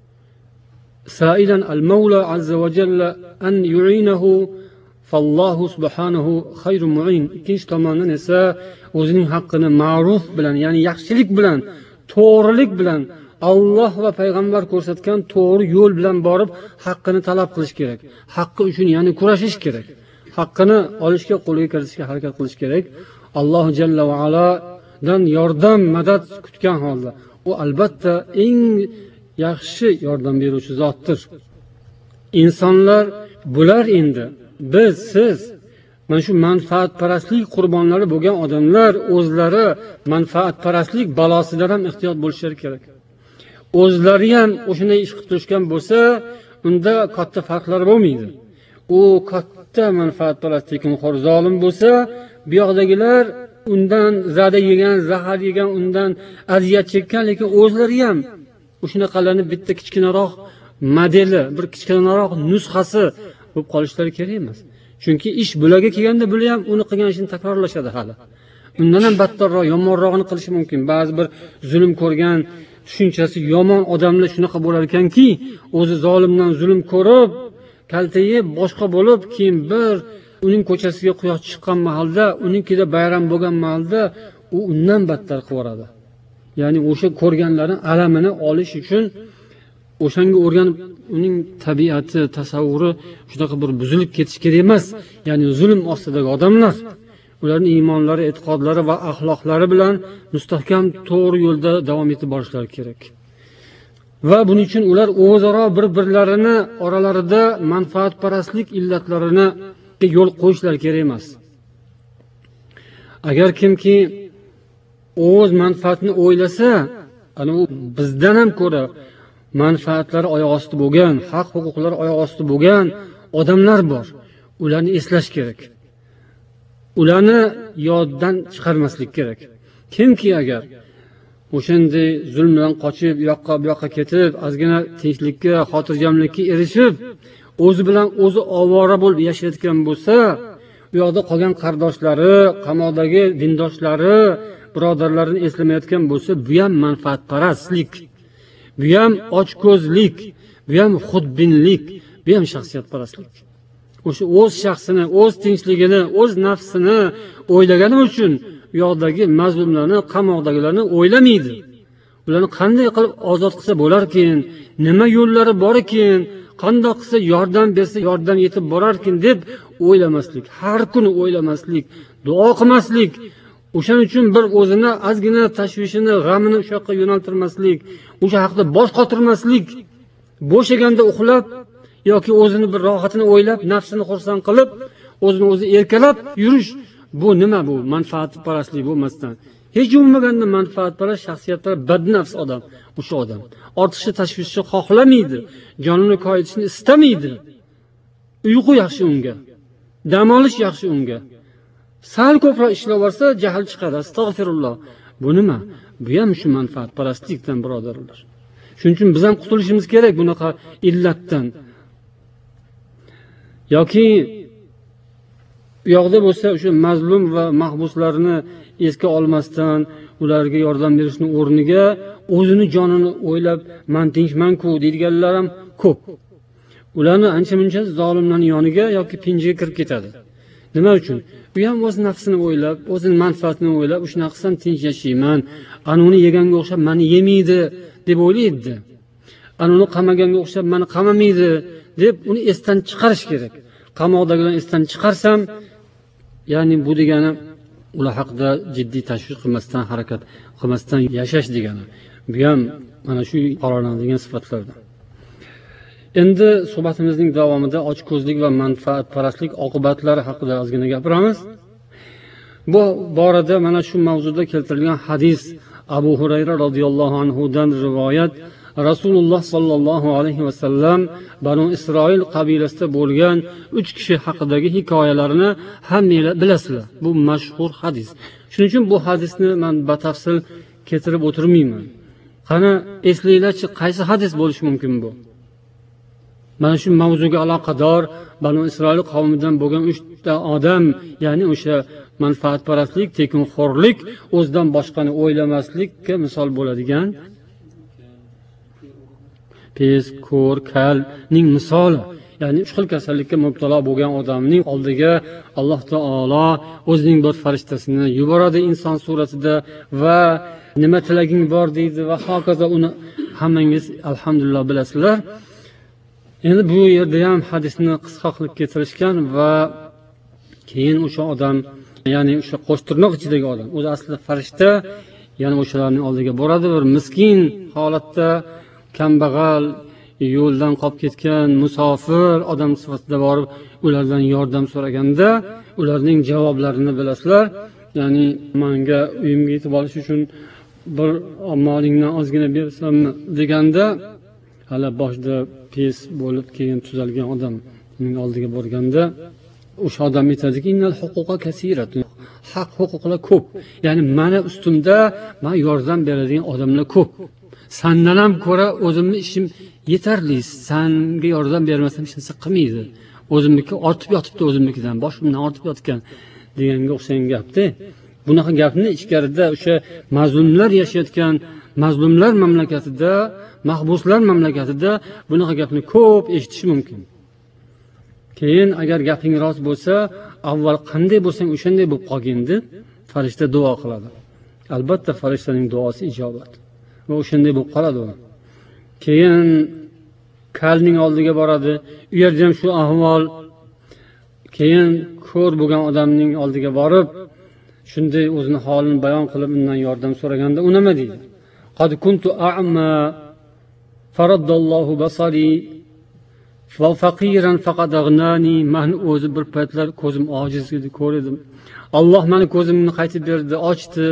[SPEAKER 1] Sa'ilan al-Mawla azza va jalla an yu'inahu fallohu subhanahu xayrun mu'in. Ikkinchi tomondan esa o'zining haqqini ma'ruf bilan, ya'ni yaxshilik bilan, to'g'rilik bilan, Alloh va payg'ambar ko'rsatgan to'g'ri yo'l bilan borib haqqini talab qilish kerak. Haqqi uchun ya'ni kurashish kerak. Haqqini olishga, qo'lga kiritishga harakat qilish kerak. Alloh jalla va aladan yordam, madad kutgan holda. U albatta eng yaxshi yordam beruvchi zotdir. Insonlar bular endi biz, siz, mana shu manfaatparastlik qurbonlari bo'lgan odamlar o'zlari manfaatparastlik balosidan ham ehtiyot bo'lishlari kerak. O'zlari ham o'shunday ish qilib turishgan bo'lsa, unda katta farqlar bo'lmaydi. U katta manfaatparast tekinxo'r zolim bo'lsa, bu yoqdagilar undan zada yegan, zahar yegan, undan aziyat chekkan, lekin o'zlari ham o'shunaqalarni bitta kichkinaroq modeli, bir kichkinaroq nusxasi bo'lib qolishlari kerak emas. Chunki ish bularga kelganda bular ham uni qilgan ishini takrorlashadi hali. Undan ham battarroq, yomonrog'ini qilishi mumkin. Ba'zi bir zulm ko'rgan, tushunchasi yomon odamlar shunaqa bo'lar ekanki, o'zi zolimdan zulm ko'rib, kaltayib, boshqa bo'lib, keyin bir uning ko'chasiga quyosh chiqqan mahalda, uninkida bayram bo'lgan mahalda u undan battar qilib yuboradi. Ya'ni o'sha ko'rganlarning alamini olish uchun o'shanga o'rganib, uning tabiati, tasavvuri shunaqa bir buzilib ketish kerak emas. Ya'ni zulm ostidagi odamlar, ularning iymonlari, e'tiqodlari va axloqlari bilan mustahkam to'g'ri yo'lda davom etib borishlari kerak. Va buning uchun ular o'zaro bir-birlarini oralarida manfaatparastlik illatlarini yo'l qo'yishlari kerak emas. Agar kimki o'z manfaatini o'ylasa, ana u bizdan ham ko'ra manfaatlari oyoq osti bo'lgan, haq huquqlari oyoq osti bo'lgan odamlar bor. Ularni eslash kerak. Ularni yoddan chiqarmaslik kerak. Kimki agar o'shanday zulm bilan qochib, u yoqqa bu yoqqa ketib, ozgina tinchlikka, xotirjamlikka erishib, o'zi bilan o'zi ovora bo'lib yashayotgan bo'lsa, u yoqda qolgan qardoshlari, qamoqdagi dindoshlari, birodarlarini eslamayotgan bo'lsa, bu ham manfaatparastlik. Bu ham ochko'zlik, bu ham xudbinlik, bu ham shaxsiyatparastlik. O'sha o'z shaxsini, o'z tinchligini, o'z nafsini o'ylagani uchun u yoqdagi mazlumlarni, qamoqdagilarni o'ylamaydi. Ularni qanday qilib ozod qilsa bo'larkin, nima yo'llari bor ekan, qanday qilsa yordam bersa yordam yetib borarkin deb o'ylamaslik, har kuni o'ylamaslik, duo qilmaslik. O'shaning uchun bir o'zini ozgina tashvishini, g'amini o'sha yoqqa yo'naltirmaslik, o'sha haqda bosh qotirmaslik, bo'shaganda uxlab yoki o'zini bir rohatini o'ylab, nafsini xursand qilib, o'zini o'zi erkalab yurish, bu nima bu? Manfaatparastlik bo'lmasdan. Hech bo'lmaganda manfaatparast, shaxsiyatparast, badnafs odam, o'sha odam. Ortiqcha tashvishni xohlamaydi, jonini koyitishni istamaydi. Uyqu yaxshi unga, dam olish yaxshi unga. Sal ko'proq ishlab olsa, jahl chiqadi. Astag'firulloh. Bu nima? Bu ham shu manfaatparastlikdan, birodarlar. Shuning uchun biz ham qutulishimiz kerak bunaqa illatdan. Yoki bu yoqda bo'lsa, o'sha mazlum va mahbuslarni esga olmasdan, ularga yordam berishning o'rniga o'zini jonini o'ylab, men tinchman-ku deydiganlar ham ko'p. ularni ancha muncha zolimlarning yoniga yoki pinjiga kirib ketadi. Nima uchun? U ham o'z nafsini o'ylab, o'zining manfaatini o'ylab, shunaqa qilsam tinch yashayman, ana uni yeganga o'xshab meni yemaydi deb o'ylaydi. Ana uni qamaganga o'xshab meni qamamaydi deb uni esdan chiqarish kerak. Qamoqdagilarni esdan chiqarsam, ya'ni bu degani ular haqida jiddiy tashvish qilmasdan, harakat qilmasdan yashash degani. Bu ham mana shu qoralanadigan sifatlardan. Endi suhbatimizning davomida ochko'zlik va manfaatparastlik oqibatlari haqida ozgina gapiramiz. Bu borada mana shu mavzuda keltirilgan hadis Abu Hurayra radhiyallohu anhu dan rivoyat, Rasululloh sallallohu alayhi va sallam Banu Isroil qabilasida bo'lgan uch kishi haqidagi hikoyalarini hammanglar bilasizlar. Bu mashhur hadis. Shuning uchun bu hadisni men batafsil keltirib o'tirmayman. Qani eslanglarchi, qaysi hadis bo'lishi mumkin bu? Mana shu mavzuga aloqador Banu Isroil qavmidan bo'lgan uchta odam, ya'ni o'sha manfaatparastlik, tekinxo'rlik, o'zidan boshqani o'ylamaslikka misol bo'ladigan pes, ko'r, kalning misoli. Ya'ni uch xil kasallikka mubtalo bo'lgan odamning oldiga Alloh taolo o'zining bir farishtasini yuboradi inson suratida va nima tilaging bor deydi va hokazo. Uni hammangiz alhamdulillah bilasizlar. Endi bu yerda ham hadisni qisqa qilib keltirishgan va keyin o'sha odam, ya'ni o'sha qo'shtirnoq ichidagi odam, o'zi aslida farishta, ya'ni o'shalarning oldiga boradi, bir miskin holatda, kambag'al, yo'ldan qolib ketgan musofir odam sifatida borib ulardan yordam so'raganda, ularning javoblarini bilasizlar. Ya'ni menga uyimga yetib olish uchun bir molingdan ozgina bersammi deganda, hali boshida pes bo'lib keyin tuzalgan odamning oldiga borganda o'sha odam aytadiki, innal huquqa kasiratun, haq huquqlar ko'p, ya'ni meni ustimda men yordam beradigan odamlar ko'p, sandan ham ko'ra o'zimni ishim yetarli, senga yordam bermasam hech narsa qilmaydi, o'zimniki ortib yotibdi, o'zimnikidan boshimdan ortib yotgan deganga o'xshagan gapda. Bunaqa gapni ichkarida o'sha mazlumlar yashayotgan mazlumlar mamlakatida, mahbuslar mamlakatida bunaqa gapni ko'p eshitish mumkin. Keyin agar gaping rost bo'lsa, avval qanday bo'lsang o'shanday bo'lib qolgin deb farishta duo qiladi. Albatta farishtaning duosi ijobat va o'shanday bo'lib qoladi u. Keyin kalning oldiga boradi, u yerda ham shu ahvol. Keyin ko'r bo'lgan odamning oldiga borib, shunday o'zini holini bayon qilib undan yordam so'raganda u nima deydi? Qad kuntu a'ma faraddallohu basari va faqiran faqad aghnani. Men o'zi bir paytlar ko'zim ojiz edi, ko'rdim. Alloh meni ko'zimni qaytib berdi, ochdi.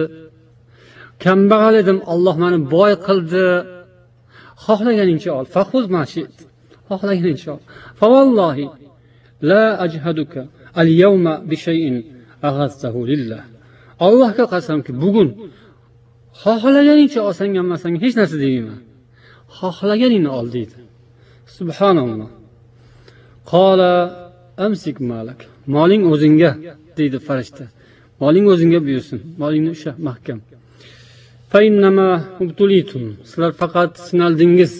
[SPEAKER 1] Kambag'al edim, Alloh meni boy qildi. Xohlaganingcha ol, faquz mashid. Xohlaganingcha ol. Fa vallohi la ajhaduka al-yawma bi shay'in aghazzahu lillah. Allohga qasamki, bugun xohlaganingcha olsang ham olmasang hech narsa deyman. Xohlaganingni ol deydi. Subhanalloh. Qala amsik malak. Moling o'zingga deydi farishta. Moling o'zingga buyursin. Molingni usha mahkam. Fa innama ubtulitum. Sizlar faqat sinaldingiz.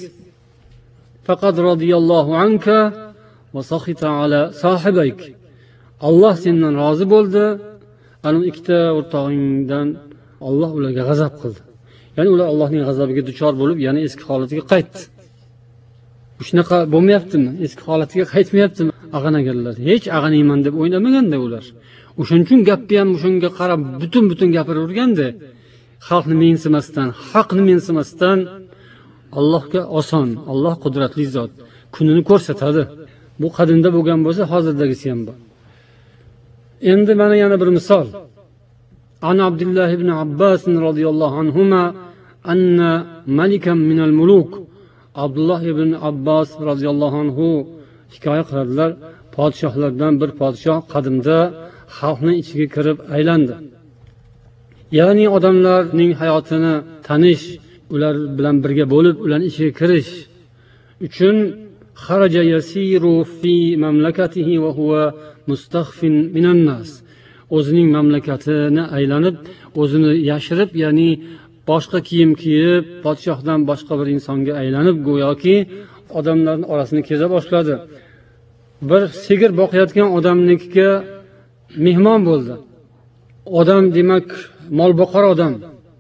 [SPEAKER 1] Faqad radiyallohu anka va sakhita ala sohibayk. Alloh sendan rozi bo'ldi. Ana ikkita o'rtog'ingdan Alloh ularga g'azab qildi. Ya'ni ular Allohning g'azabiga duchor bo'lib, yana eski holatiga qaytdi. Shunaqa bo'lmayaptimi? Eski holatiga qaytmayaptimi? Ag'anaganlar. Hech ag'anayman deb o'ynamaganda ular. O'shaning uchun gapni ham shunga qarab butun-butun gapiraverganda, xalqni mensimasdan, haqni mensimasdan, Allohga oson, Alloh qudratli zot kunini ko'rsatadi. Bu qadimda bo'lgan bo'lsa, hozirdagisi ham bor. Endi mana yana bir misol. An Abdullah ibn Abbas radhiyallohu anhuma anna malikan min al-muluk. Abdullah ibn Abbas radhiyallohu anhu hikoya qiladilar. Podshohlardan bir podshoh qadimda xalqning ichiga kirib aylandi. Ya'ni odamlarning hayotini tanish, ular bilan birga bo'lib, ularning ichiga kirish uchun kharaja yasiru fi mamlakatihi va huwa mustakhfin minan nas. O'zining mamlakatini aylanib, o'zini yashirib, ya'ni boshqa kiyim kiyib, podshohdan boshqa bir insonga aylanib, go'yoki odamlarning orasini keza boshladi. Bir sigir boqayotgan odamnikiga mehmon bo'ldi. Odam demak mol boqar odam.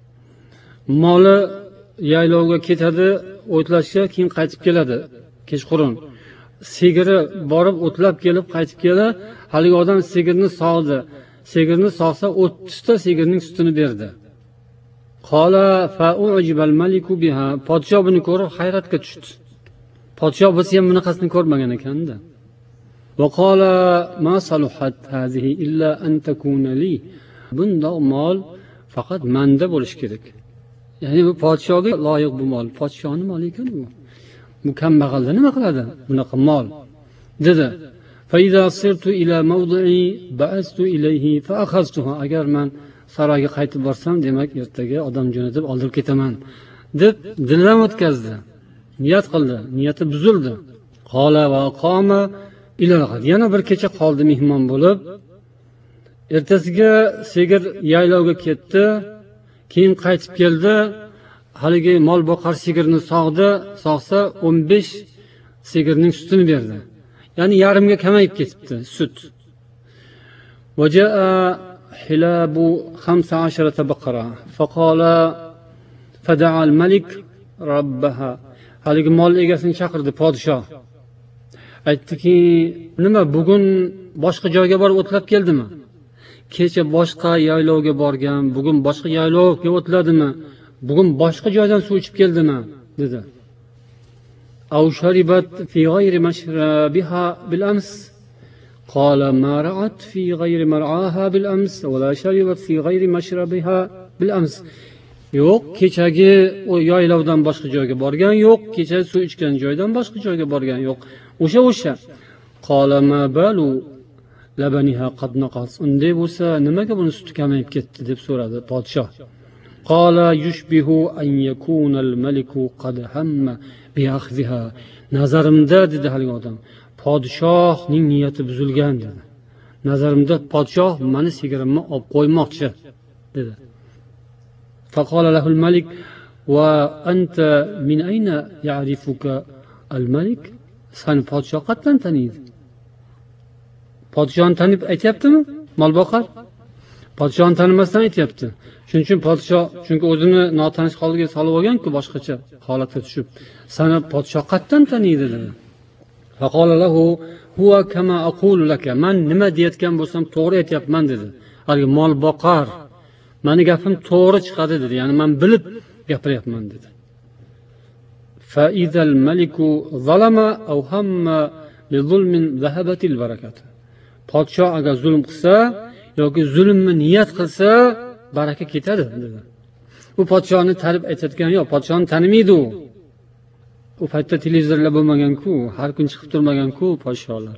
[SPEAKER 1] Moli yaylovga ketadi, o'tlashga, keyin qaytib keladi kechqurun. Sigiri borib o'tlab kelib qaytib keladi. Haligi odam sigirni sog'di. Sigirni sog'sa o'ttiz ta sigirning sutini berdi. Qala fa'ujibal maliku biha. Podsho buni ko'rib hayratga tushdi. Podsho bo'lsa ham bunaqasini ko'rmagan ekanda. Va qala ma saluhat hazihi illa an takuna li. Bundoq mol faqat menda bo'lish kerak. Ya'ni bu podshoga loyiq bu mol. Podshoning moli ekan bu. Bu kambag'alda nima qiladi bunaqa mol? Dedi. Fa iza sirtu ila mawdi'i ba'astu ilayhi fa akhaztuha. Agar men saroyga qaytib borsam, demak ertaga odam jo'natib oldirib ketaman deb dildan o'tkazdi. Niyat qildi, niyati buzildi. Qala va qama ila al-ghad. Yana bir kecha qoldi mehmon bo'lib. Ertasiga sigir yaylovga ketdi, keyin qaytib keldi. Haligi mol boqar sigirni sog'di, sog'sa o'n besh sigirning sutini berdi. Ya'ni yarimga kamayib ketibdi sut. Vaja'a hilabu khamsa asharata baqara faqala fada'a al-malik rabbaha. Haligi mol egasini chaqirdi podshoh. Aytdiki, nima bugun boshqa joyga borib o'tlab keldimi? Kecha boshqa yaylovga borgan, bugun boshqa yaylovga o'tladimi? Bugun boshqa joydan suv ichib keldimi? dedi. Aw sharibat fi ghayri mashrabiha bil ams. Qala ma ra'at fi ghayri mar'aha bil ams wa la sharibat fi ghayri mashrabiha bil ams. Yo'q, kechagi o yaylovdan boshqa joyga borgan yo'q, kecha suv ichgan joydan boshqa joyga borgan yo'q. O'sha o'sha. Qala ma balu labaniha qad naqas. Unday bo'lsa, nimaga buni suti kamayib ketdi deb so'radi podshoh. Qala yushbihu an yakuna al-maliku qad hamma bi akhziha. Nazarimda dedi haligi odam, podshohning niyati buzilgan dedi. Nazarimda podshoh meni sigirimni olib qo'ymoqchi dedi. Faqala lahu al-malik va anta min ayna ya'rifuka al-malik? Seni podshoh qatdan taniydi? Podshohni tanib aytayaptimi? Molboqar podshohni tanimasdan aytayapti. Shuning uchun podshoh, chunki o'zini notanish holga solib olgan-ku, boshqacha holatga tushib, seni podshoh qatdan taniydi dedi. Faqala lahu huwa kama aqulu laka. Men nima deyotgan bo'lsam to'g'ri aytayapman dedi. Haligi molboqar, meni gapim to'g'ri chiqadi dedi. Ya'ni men bilib gapiryapman dedi. Fa idal maliku zalama aw hamma bi zulmin zahabatil barakatu. Podshoh agar zulm qilsa yoki zulmni niyat qilsa, baraka ketadi dedi. U podshohni tanib aytayotgani yo'q, podshohni tanimaydi u. U paytda televizorlar bo'lmagan-ku, har kun chiqib turmagan-ku podshohlar.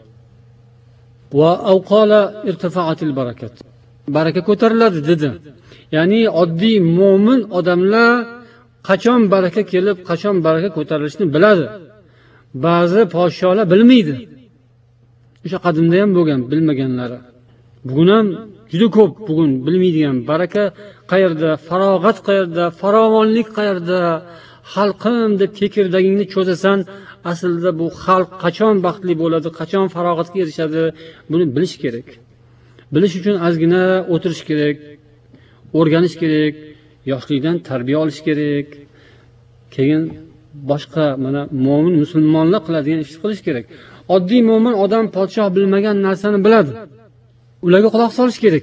[SPEAKER 1] Va awqala irtifa'atil barakat. Baraka ko'tariladi dedi. Ya'ni oddiy mo'min odamlar qachon baraka kelib, qachon baraka ko'tarilishini biladi. Ba'zi podshohlar bilmaydi. O'sha qadimda ham bo'lgan bilmaganlari. Bugun ham juda ko'p bugun bilmaydigan baraka qayerda, farog'at qayerda, farovonlik qayerda, xalqim deb kekirdagingni cho'zasan, aslida bu xalq qachon baxtli bo'ladi, qachon farog'atga erishadi, buni bilish kerak. Bilish uchun ozgina o'tirish kerak, o'rganish kerak, yoshlikdan tarbiya olish kerak. Keyin boshqa mana mo'min musulmonlar qiladigan ish qilish kerak. Oddiy mo'min odam podshoh bilmagan narsani biladi. Ularga quloq solish kerak.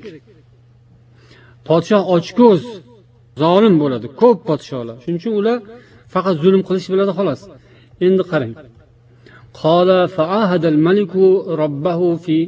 [SPEAKER 1] Podshoh ochko'z, zolim bo'ladi, ko'p podshohlar. Shuning uchun ular faqat zulm qilish biladi xolos. Endi qarang. Qala fa'ahada al-maliku robbahu fi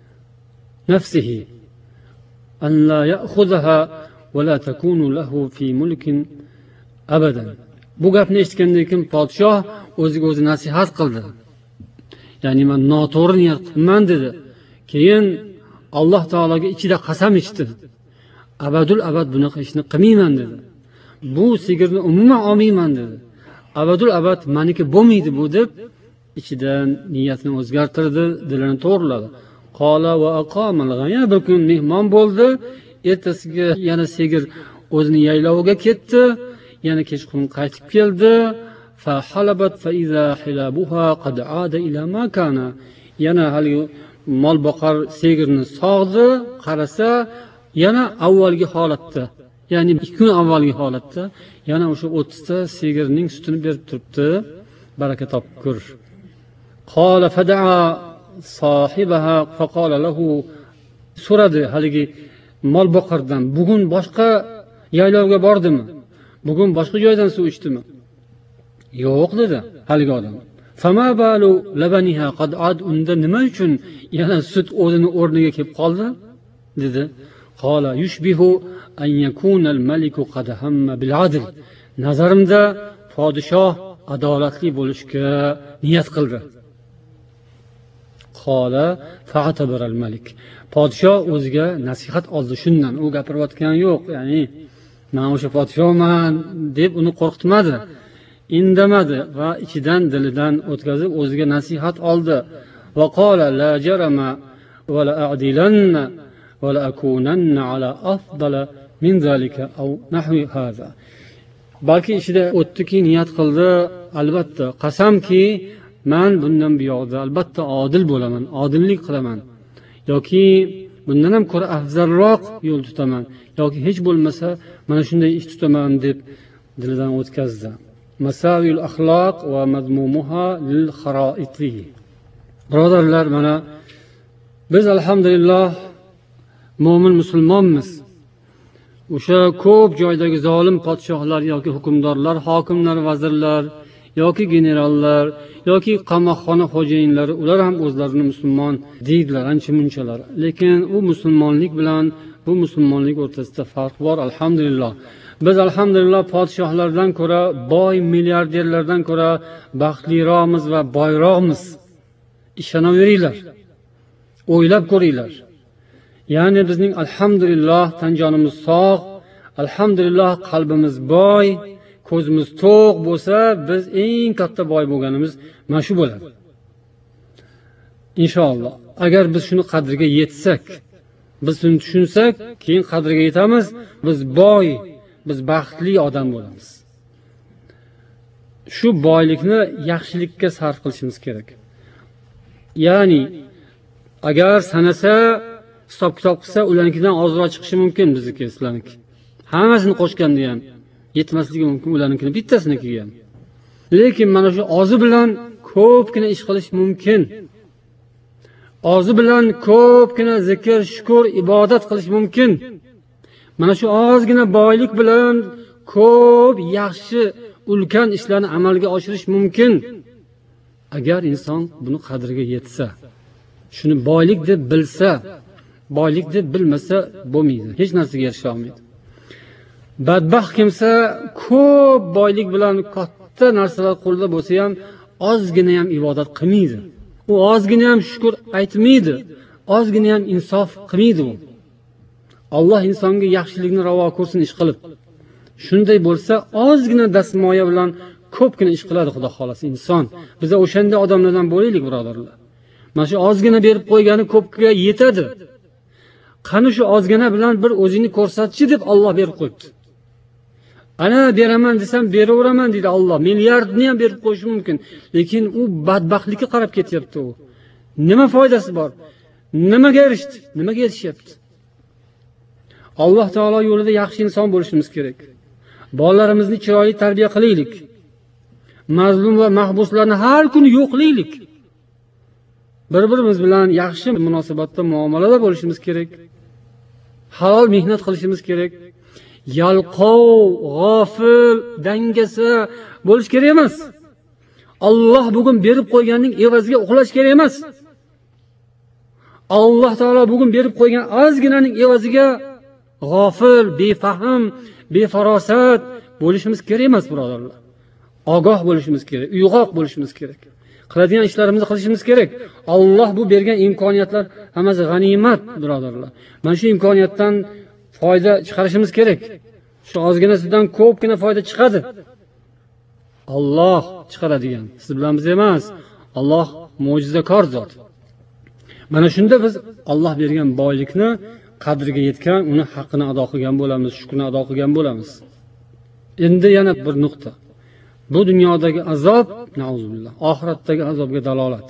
[SPEAKER 1] nafsihi an la ya'khudha va la takunu lahu fi mulkin abadan. Bu gapni eshitgandan keyin podshoh o'ziga o'zi nasihat qildi. Ya'ni men noto'g'ri niyat qilman dedi. Keyin Alloh taologa ichida qasam ichdi. Abadul abad bunaqa ishni qilmayman dedi. Bu sigirni umuman olmayman dedi. Abadul abad meniki bo'lmaydi bu deb ichidan niyatini o'zgartirdi, dilini to'g'riladi. Qala va aqama al-ghayya. Bir kun mehmon bo'ldi. Ertasiga yana sigir o'zini yayloviga ketdi. Yana kechqurun qaytib keldi. فحلبت فإذا حلابها قد عاد إلى ما كان. yana haligi mol boqar sigirni sog'di, qarasa yana avvalgi holatda, ya'ni ikki kun avvalgi holatda yana o'sha o'ttizta sigirning sutini berib turibdi. Baraka topkur. Qala fada'a sohibaha faqala lahu, so'radi haligi mol boqardan, bugun boshqa yaylovga bordimi? Bugun boshqa joydan suv ichdimi? Yo'q dedi haligi odam. Fama balu labaniha qad ad, unda nima uchun yana sut o'zini o'rniga kelib qoldi dedi. Qala yushbihu an yakuna al-maliku qad hamma bil adl. Nazarimda podshoh adolatli bo'lishga niyat qildi. Qala fa'tabara al-malik. Podshoh o'ziga nasihat oldi shundan. U gapirayotgani yo'q, ya'ni men o'sha podshohman deb uni qo'rqitmadi. Indamadi va ichidan dilidan o'tkazib o'ziga nasihat oldi. Va qala la jarama va la a'dilanna va la akunanna ala afdala min zalika aw nahwi hadha. Balki ichida o'tdiki niyat qildi, albatta qasamki men bundan buyoqda albatta odil bo'laman, odillik qilaman, yoki bundan ham ko'ra afzalroq yo'l tutaman, yoki hech bo'lmasa mana shunday ish tutaman deb dilidan o'tkazdi. Masavil axloq va mazmumuha lil xaroiti. Birodarlar, mana biz alhamdulillah mo'min musulmonmiz. O'sha ko'p joydagi zolim podshohlar yoki hukmdorlar, hokimlar, vazirlar yoki generallar yoki qamoqxona xo'jayinlari, ular ham o'zlarini musulmon deydilar, ancha munchalar. Lekin u musulmonlik bilan bu musulmonlik o'rtasida farq bor, alhamdulillah. Biz alhamdulillah podshohlardan ko'ra, boy milliarderlardan ko'ra baxtliroqmiz va boyroqmiz. Ishonaveringlar. O'ylab ko'ringlar. Ya'ni bizning alhamdulillah tan jonimiz sog', alhamdulillah qalbimiz boy, ko'zimiz to'q bo'lsa, biz eng katta boy bo'lganimiz mana shu bo'ladi. Inshaalloh. Agar biz shuni qadriga yetsak, biz shuni tushunsak, keyin qadriga yetamiz, biz boy, biz baxtli odam bo'lamiz. Shu boylikni yaxshilikka sarf qilishimiz kerak. Ya'ni agar sanasa, hisob kitob qilsa, ularnikidan ozroq chiqishi mumkin bizniki, sizlarniki. Hammasini qo'shganda ham yetmasligi mumkin ularnikining bittasinikiga ham. Lekin mana shu ozi bilan ko'pgina ish qilish mumkin. Ozi bilan ko'pgina zikr, shukr, ibodat qilish mumkin. Mana shu ozgina boylik bilan ko'p yaxshi, ulkan ishlarni amalga oshirish mumkin. Agar inson buni qadriga yetsa, shuni boylik deb bilsa, boylik deb bilmasa bo'lmaydi. Hech narsaga erisha olmaydi. Badbaxt kimsa ko'p boylik bilan katta narsalar qo'lida bo'lsa ham ozgina ham ibodat qilmaydi. U ozgina ham shukr aytmaydi, ozgina ham insof qilmaydi u. Alloh insonga yaxshilikni ravo ko'rsin ish qilib. Shunday bo'lsa, ozgina dasmoya bilan ko'pgina ish qiladi Xudo xolasa inson. Biz o'shanday odamlardan bo'laylik, birodarlar. Mana shu ozgina berib qo'ygani ko'pga yetadi. Qani shu ozgina bilan bir o'zingni ko'rsatchi deb Alloh berib qo'yibdi. Ana beraman desam beraveraman deydi Alloh. Milliardni ham berib qo'yishi mumkin. Lekin u badbaxtlikka qarab ketyapti u. Nima foydasi bor? Nimaga erishdi? Nimaga erishyapti? Alloh taolo yo'lida yaxshi inson bo'lishimiz kerak. Bolalarimizni chiroyli tarbiya qilaylik. Mazlum va mahbuslarni har kuni yo'qlaylik. Bir-birimiz bilan yaxshi munosabatda, muomalada bo'lishimiz kerak. Halol mehnat qilishimiz kerak. Yalqov, g'ofil, dangasa bo'lish kerak emas. Alloh bugun berib qo'yganning evaziga uxlash kerak emas. Alloh taolo bugun berib qo'ygan ozginaning evaziga g'ofil, befahm, befarosat bo'lishimiz kerak emas, birodarlar. Ogoh bo'lishimiz kerak, uyg'oq bo'lishimiz kerak. Qiladigan ishlarimizni qilishimiz kerak. Alloh bu bergan imkoniyatlar hammasi g'animat, birodarlar. Mana shu imkoniyatdan foyda chiqarishimiz kerak. Shu ozginasidan ko'pgina foyda chiqadi. Alloh chiqaradigan, siz bilan biz emas. Alloh mo'jizakor zot. Mana shunda biz Alloh bergan boylikni qadriga yetgan, uni haqqini ado qilgan bo'lamiz, shukrini ado qilgan bo'lamiz. Endi yana bir nuqta. Bu dunyodagi azob, nauzubillah, oxiratdagi azobga dalolat.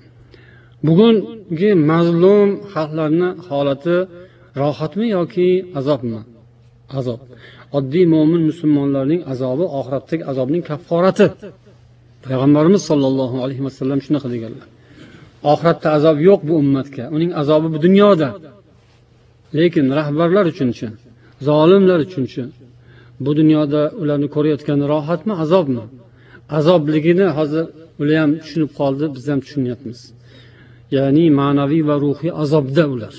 [SPEAKER 1] Bugungi mazlum xalqlarning holati rohatmi yoki azobmi? Azob. Oddiy mo'min musulmonlarning azobi oxiratdagi azobning kafforati. Payg'ambarimiz sollallohu alayhi vasallam shunaqa deganlar. Oxiratda azob yo'q bu ummatga. Uning azobi bu dunyoda. Lekin rahbarlar uchunchi, zolimlar uchunchi bu dunyoda ularni ko'rayotgan rohatmi, azobmi? Azobligini hozir ular ham tushunib qoldi, biz ham tushunyapmiz. Ya'ni ma'naviy va ruhiy azobda ular.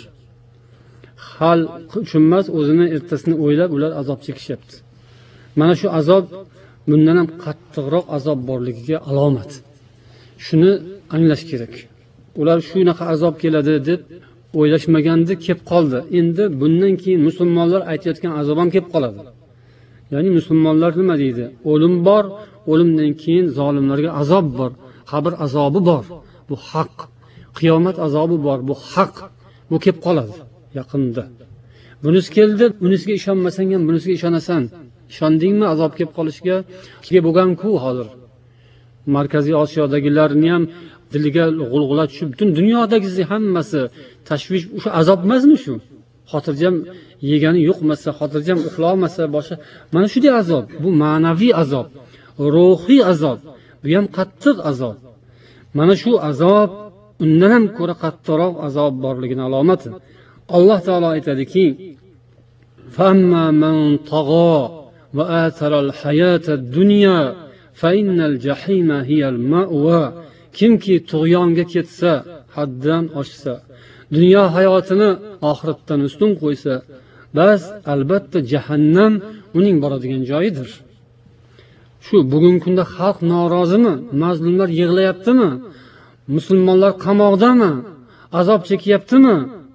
[SPEAKER 1] Hal tushunmas, o'zini ertasini o'ylab ular azob chekishyapti. Mana shu azob bundan ham qattiqroq azob borligiga alomat. Shuni anglash kerak. Ular shunaqa azob keladi deb o'ylashmaganda kelib qoldi. Endi bundan keyin musulmonlar aytayotgan azob ham kelib qoladi. Ya'ni musulmonlar nima deydi? O'lim bor, o'limdan keyin zolimlarga azob bor, qabr azobi bor. Bu haq. Qiyomat azobi bor, bu haq. Bu kelib qoladi yaqinda. Bunisi keldi, bunisiga ishonmasang ham bunisiga ishonasan. Ishondingmi azob kelib qolishiga? Kelib bo'lgan-ku hozir. Markaziy Osiyodagilarni ham diliga g'ulg'ula tushib, butun dunyodagi hammasi tashvish, o'sha azob emasmi shu? Xotirjam yegani yo'qmasa, xotirjam uxlolmasa, boshqa. Mana shunday azob. Bu ma'naviy azob, ruhiy azob. Bu ham qattiq azob. Mana shu azob undan ham ko'ra qattiqroq azob borligining alomati. Alloh taolo aytadiki: "Famma man tagha va athara al-hayata ad-dunya fa innal jahima hiya al-ma'wa." Kimki tug'yonga ketsa, haddan oshsa, dunyo hayotini oxiratdan ustun qo'ysa, bas albatta jahannam uning boradigan joyidir. Shu bugungi kunda xalq norozimi? Mazlumlar yig'layaptimi? Musulmonlar qamoqdami? Azob chekyaptimi?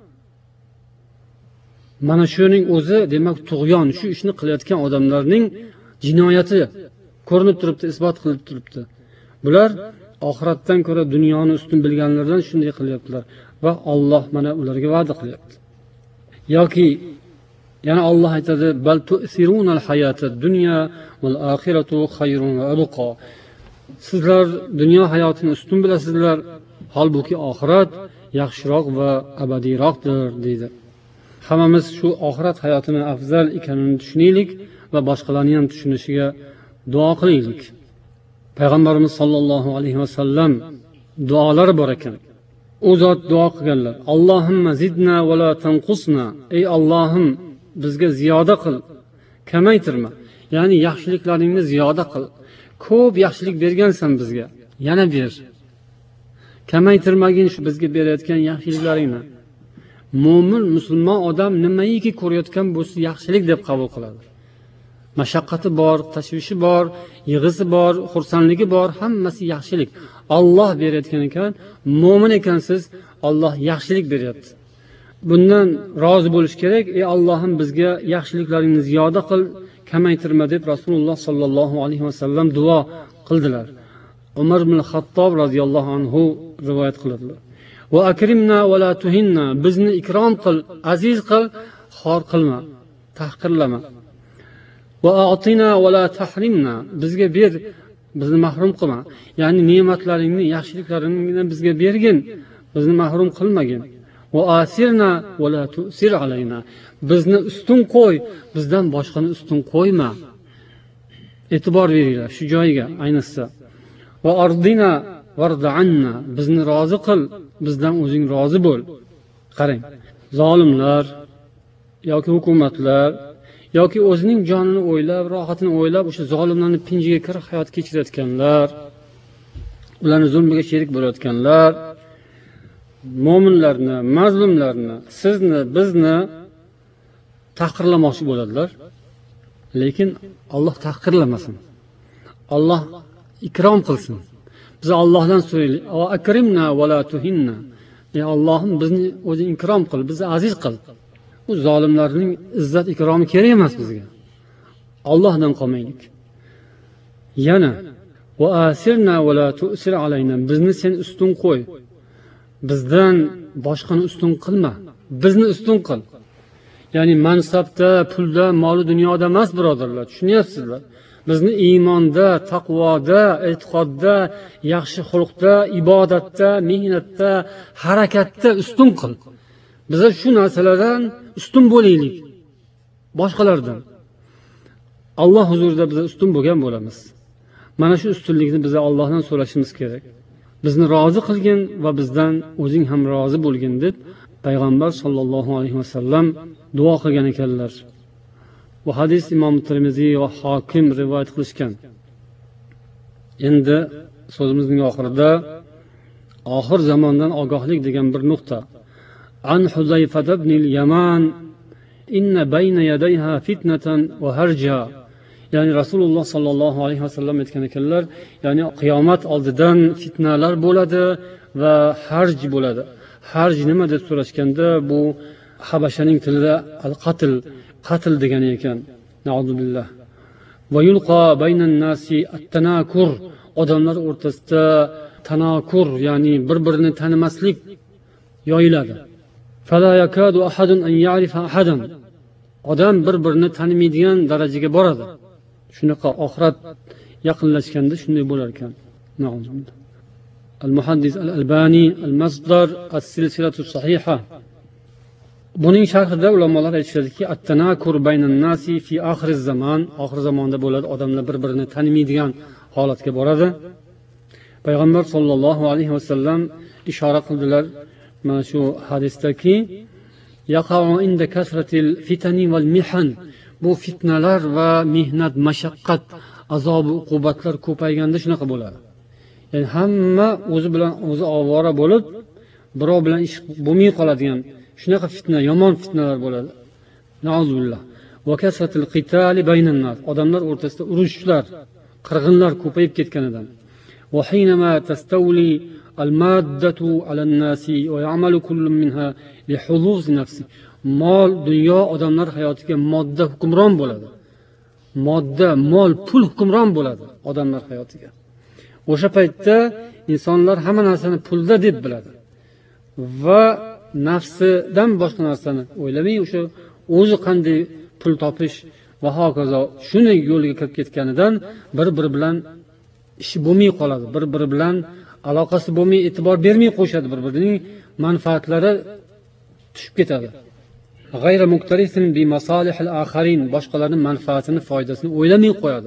[SPEAKER 1] Mana shuning o'zi, demak, tug'yon, shu ishni qilayotgan odamlarning jinoyati ko'rinib turibdi, isbot qilib turibdi. Bular oxiratdan ko'ra dunyoni ustun bilganlardan shunday qilyaptilar va Alloh mana ularga va'da qilyapti. Yoki yana Alloh aytadi: "Bal tu'sirunal hayatad dunya val oxiratu xayrun va abqa." Sizlar dunyo hayotini ustun bilasizlar, holbuki oxirat yaxshiroq va abadiyroqdir deydi. Hammamiz shu oxirat hayotini afzal ekanini tushunaylik va boshqalarning ham tushunishiga duo qilaylik. Payg'ambarimiz sollallohu alayhi vasallam duolari bor ekan. U zot duo qilganlar: "Allohumma zidna va la tanqusna." Ey Allohim, bizga ziyoda qil, kamaytirma. Ya'ni yaxshiliklaringni ziyoda qil. Ko'p yaxshilik bergansan bizga, yana ber. Kamaytirmagin shu bizga berayotgan yaxshiliklaringni. Mo'min, musulmon odam nimaiki ko'rayotgan bo'lsa yaxshilik deb qabul qiladi. Mashaqqati bor, tashvishi bor, yig'isi bor, xursandligi bor, hammasi yaxshilik. Alloh berayotgan ekan, mo'min ekansiz, Alloh yaxshilik beryapti. Bundan rozi bo'lish kerak. Ey Allohim, bizga yaxshiliklaringni ziyoda qil, kamaytirma deb Rasululloh sollallohu alayhi vasallam duo qildilar. Umar ibn Xattob radhiyallohu anhu rivoyat qiladilar. Va akrimna va la tuhinna, bizni ikrom qil, aziz qil, xor qilma, tahqirlama. Va a'tina va la tahrimna, bizga ber, bizni mahrum qilma. Ya'ni ne'matlaringni, yaxshiliklaringni bizga bergin, bizni mahrum qilmagin. Va asirna va la tu'sir alayna, bizni ustun qo'y, bizdan boshqani ustun qo'yma. E'tibor beringlar shu joyiga ayniqsa. Va ardina varda anna, bizni rozi qil, bizdan o'zing rozi bo'l. Qarang, zolimlar yoki hukumatlar yoki o'zining jonini o'ylab, rohatini o'ylab, o'sha zolimlarni pinjiga kirib hayot kechirayotganlar, ularning zulmiga sherik bo'layotganlar, mo'minlarni, mazlumlarni, sizni, bizni tahqirlamoqchi bo'ladilar. Lekin Alloh tahqirlamasin. Alloh ikrom qilsin. Biz Allohdan so'raylik: "Va akrimna va la tuhinna." Ey Allohim, bizni o'zing ikrom qil, bizni aziz qil. Bu zolimlarning izzat ikromi kerak emas bizga. Allohdan qolmaylik. Yana va asirna va la tu'sir alayna, bizni sen ustun qo'y. Bizdan boshqani ustun qilma. Bizni ustun qil. ya'ni mansabda, pulda, moli dunyoda emas, birodarlar, tushunyapsizlar? Bizni iymonda, taqvoda, e'tiqodda, yaxshi xulqda, ibodatda, mehnatda, harakatda ustun qil. Biza shu narsalardan ustun bo'laylik boshqalardan. Alloh huzurida biz ustun bo'lgan bo'lamiz. Mana shu ustunlikni biz Allohdan so'rashimiz kerak. Bizni rozi qilgin va bizdan o'zing ham rozi bo'lgin deb payg'ambar sollallohu alayhi vasallam duo qilgan ekanlar. Bu hadis Imom Termiziy va Hokim rivoyat qilishgan. Endi so'zimizning oxirida oxir zamondan ogohlik degan bir nuqta. An Huzayfa ibn al-Yaman inna bayna yadayha fitnatan va harja. Ya'ni Rasululloh sollallohu alayhi vasallam aytgan ekanlar, ya'ni qiyomat oldidan fitnalar bo'ladi va harj bo'ladi. Harj nima deb so'rashganda, bu Habashaning tilida al-qatl, qatl degani ekan. Na'uzubillah. Va yulqa baynan nasi at-tanakur. Odamlar o'rtasida tanakur, ya'ni bir-birini tanimaslik yoyiladi. Fala yakadu ahadun an ya'rifa ahadan. Odam bir-birini tanimaydigan darajaga boradi. Shunaqa oxirat yaqinlashganda shunday bo'lar ekan. Na'uzubillah. Al-Muhaddis al-Albani al-Masdar as-silsilatu sahiha. Buning sharhida ulamolar aytishadiki, at-tanakur baynan nasi fi oxiriz zamon, oxir zamonda bo'ladi, odamlar bir-birini tanimaydigan holatga boradi. Payg'ambar sollallohu alayhi vasallam ishora qildilar mana shu hadisdaki, yaqa'u inda kasratil fitani wal mihan. Bu fitnalar va mehnat, mashaqqat, azob, uqubatlar ko'payganda shunaqa bo'ladi. Ya'ni hamma o'zi bilan o'zi ovora bo'lib, birov bilan ish bo'lmay qoladigan shunaqa fitna, yomon fitnalar bo'ladi. Na'uzubillah. Va kasratil qitali baynan nas. Odamlar o'rtasida urushlar, qirg'inlar ko'payib ketganidan. Va hinama tastawli al-maddatu 'ala an-nasi wa ya'malu kullu minha li huluz nafsi. Mol, dunyo odamlar hayotiga modda hukmron bo'ladi. Modda, mol, pul hukmron bo'ladi odamlar hayotiga. O'sha paytda insonlar hamma narsani pulda deb biladi. Va nafsidan boshqa narsani o'ylamay, o'sha o'zi qanday pul topish va hokazo shunday yo'lga kirib ketganidan bir-biri bilan ishi bo'lmay qoladi. Bir-biri bilan aloqasi bo'lmay, e'tibor bermay qo'yishadi, bir-birining manfaatlari tushib ketadi. G'ayra muqtarisin bi masalihil akharin, boshqalarning manfaatini, foydasini o'ylamay qo'yadi.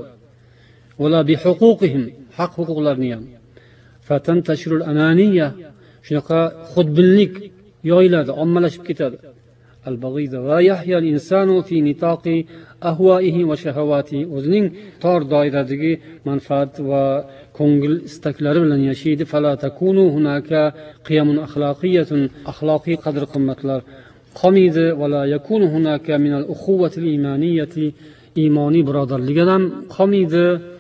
[SPEAKER 1] Wala bi huquqihim, haq huquqlarini ham. Fatantashirul ananiya, shunaqa xudbinlik yoyiladi, ommalashib ketadi. Al-baghiza va yahya al-insanu fi nitaqi ahwaihi va shahawatihi, o'zining tor doiradagi manfaat va ko'ngil istaklari bilan yashaydi. Fala takunu hunaka qiyamun axloqiyatun, axloqiy qadr-qimmatlar qolmaydi. Va la yakunu hunaka min al-ukhuwati al-imaniyati, iymoniy birodarlikdan qolmaydi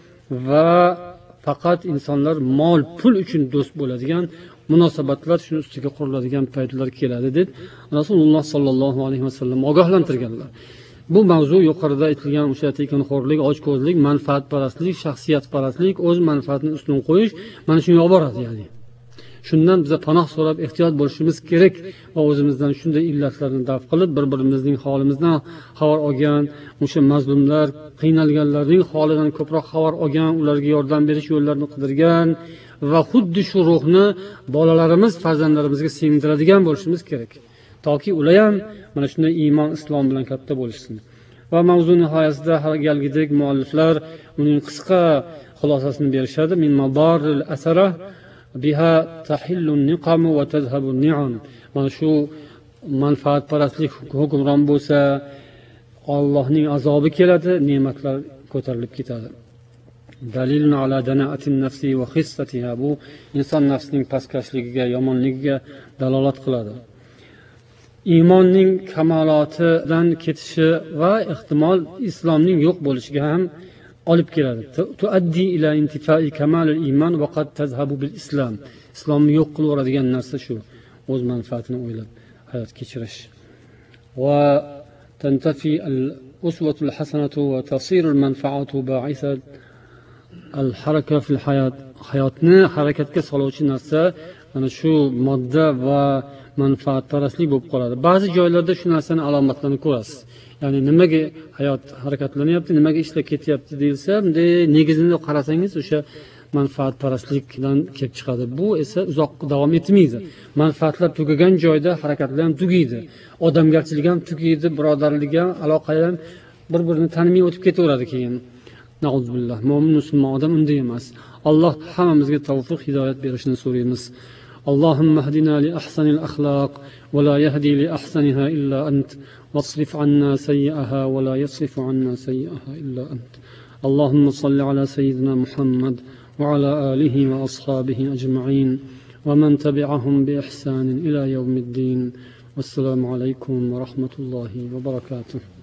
[SPEAKER 1] va faqat insonlar mol, pul uchun do'st bo'ladigan munosabatlar shuni ustiga quriladigan paytlar keladi deb Rasululloh sollallohu alayhi vasallam ogohlantirganlar. Bu mavzu yuqorida aytilgan o'sha tekinxo'rlik, ochko'zlik, manfaatparastlik, shaxsiyatparastlik, o'z manfaatini ustun qo'yish mana shunga olib boradi. Ya'ni shundan biz panoh so'rab ehtiyot bo'lishimiz kerak va o'zimizdan shunday illatlarni daf qilib, bir-birimizning holimizdan xabar olgan, o'sha mazlumlar, qiynalganlarning holidan ko'proq xabar olgan, ularga yordam berish yo'llarini qidirgan va xuddi shu ruhni bolalarimiz, farzandlarimizga singdiradigan bo'lishimiz kerak. Toki ular ham mana shunday iymon, islom bilan katta bo'lishsin. Va mavzu nihoyasida halgalgidek mualliflar uning qisqa xulosasini berishadi. Min madaril asara biha tahillu niqam va tazhabu ni'am. Mana shu manfaatparastlik hukmron bo'lsa, Allohning azobi keladi, ne'matlar ko'tarilib ketadi. Dalilun ala dana'atin nafsi va xissatiha, bu inson nafsining pastkashligiga, yomonligiga dalolat qiladi. Iymonning kamolotidan ketishi va ehtimol islomning yo'q bo'lishiga ham olib keladi. Tuaddi ila intifai kamalil iymon va qad tazhabu bil islam. Islomni yo'q qilib yuboradigan narsa shu, o'z manfaatini o'ylab hayot kechirish. Va tantafi al uswatul hasanatu va tasirul manfaatu ba'isat al haraka fil hayot. Hayotni harakatga soluvchi narsa mana shu modda va manfaatparastlik bo'lib qoladi. Ba'zi joylarda shu narsani alomatlarini ko'rasiz. Ya'ni nimaga hayot harakatlanyapti, nimaga ishlar ketyapti deyilsa, bunday negizini qarasangiz o'sha manfaatparastlikdan kelib chiqadi. Bu esa uzoq davom etmaydi. Manfaatlar tugagan joyda harakatlar ham tugaydi. Odamgarchilik ham tugaydi, birodarlik ham, aloqalar ham bir-birini tanimay o'tib ketaveradi keyin. Nauzubillah. Mo'min musulmon odam unday emas. Alloh hammamizga tavfiq, hidoyat berishini so'raymiz. Allahumma hdina li ahsanil akhlaq va la yahdi li ahsaniha illa ant wasrif anna sayyi'aha va la yasrifu anna sayyi'aha illa ant. Allahumma salli ala sayyidina Muhammad وعلى آله وأصحابه أجمعين ومن تبعهم بإحسان إلى يوم الدين والسلام عليكم ورحمة الله وبركاته.